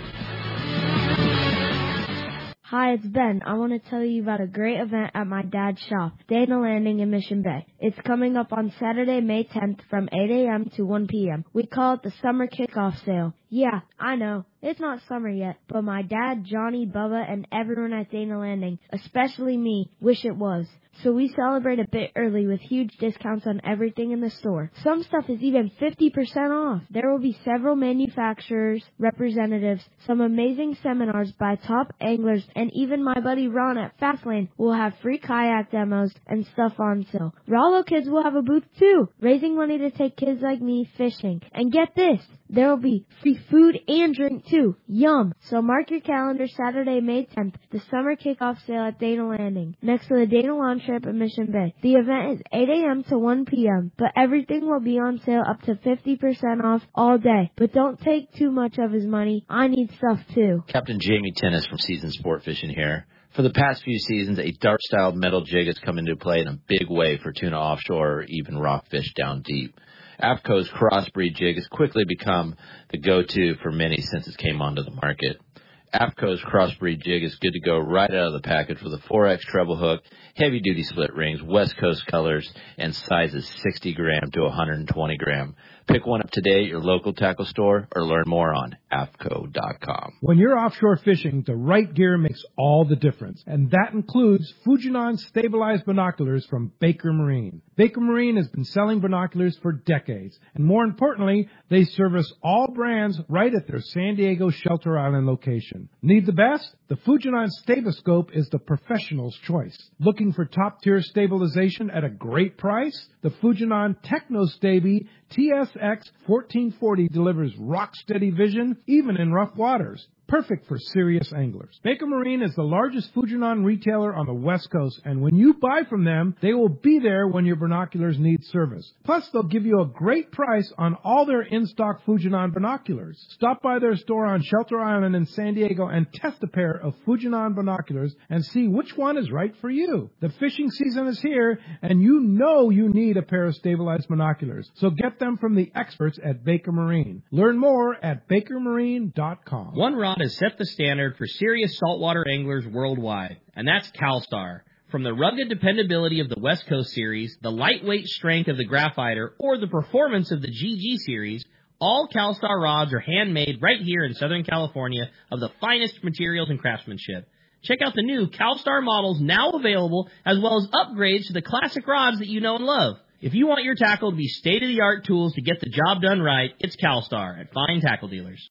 Speaker 17: Hi, it's Ben. I want to tell you about a great event at my dad's shop, Dana Landing in Mission Bay. It's coming up on Saturday, May tenth from eight a.m. to one p.m. We call it the Summer Kickoff Sale. Yeah, I know. It's not summer yet, but my dad, Johnny, Bubba, and everyone at Dana Landing, especially me, wish it was. So we celebrate a bit early with huge discounts on everything in the store. Some stuff is even fifty percent off. There will be several manufacturers, representatives, some amazing seminars by top anglers, and even my buddy Ron at Fastlane will have free kayak demos and stuff on sale. Rallo Kids will have a booth too, raising money to take kids like me fishing. And get this, there will be free food and drink too. Yum! So mark your calendar, Saturday, May tenth, the summer kickoff sale at Dana Landing, next to the Dana Lawn Trip at Mission Bay. The event is eight a.m. to one p.m., but everything will be on sale up to fifty percent off all day. But don't take too much of his money. I need stuff too.
Speaker 18: Captain Jamie Tennis from Seasoned Sport Fishing here. For the past few seasons, a dart-style metal jig has come into play in a big way for tuna offshore or even rockfish down deep. APCO's crossbreed jig has quickly become the go-to for many since it came onto the market. APCO's crossbreed jig is good to go right out of the package with a four X treble hook, heavy-duty split rings, West Coast colors, and sizes sixty gram to one hundred twenty gram. Pick one up today at your local tackle store or learn more on A P C O dot com.
Speaker 3: When you're offshore fishing, the right gear makes all the difference, and that includes Fujinon stabilized binoculars from Baker Marine. Baker Marine has been selling binoculars for decades, and more importantly, they service all brands right at their San Diego Shelter Island location. Need the best? The Fujinon Staboscope is the professional's choice. Looking for top-tier stabilization at a great price? The Fujinon TechnoStabi T S X fourteen forty delivers rock-steady vision even in rough waters. Perfect for serious anglers. Baker Marine is the largest Fujinon retailer on the West Coast, and when you buy from them, they will be there when your binoculars need service. Plus, they'll give you a great price on all their in-stock Fujinon binoculars. Stop by their store on Shelter Island in San Diego and test a pair of Fujinon binoculars and see which one is right for you. The fishing season is here, and you know you need a pair of stabilized binoculars. So get them from the experts at Baker Marine. Learn more at baker marine dot com.
Speaker 5: One rod has set the standard for serious saltwater anglers worldwide, and that's CalStar. From the rugged dependability of the West Coast Series, the lightweight strength of the Graphiter, or the performance of the G G Series, all CalStar rods are handmade right here in Southern California of the finest materials and craftsmanship. Check out the new CalStar models now available, as well as upgrades to the classic rods that you know and love. If you want your tackle to be state-of-the-art tools to get the job done right, it's CalStar at fine tackle dealers.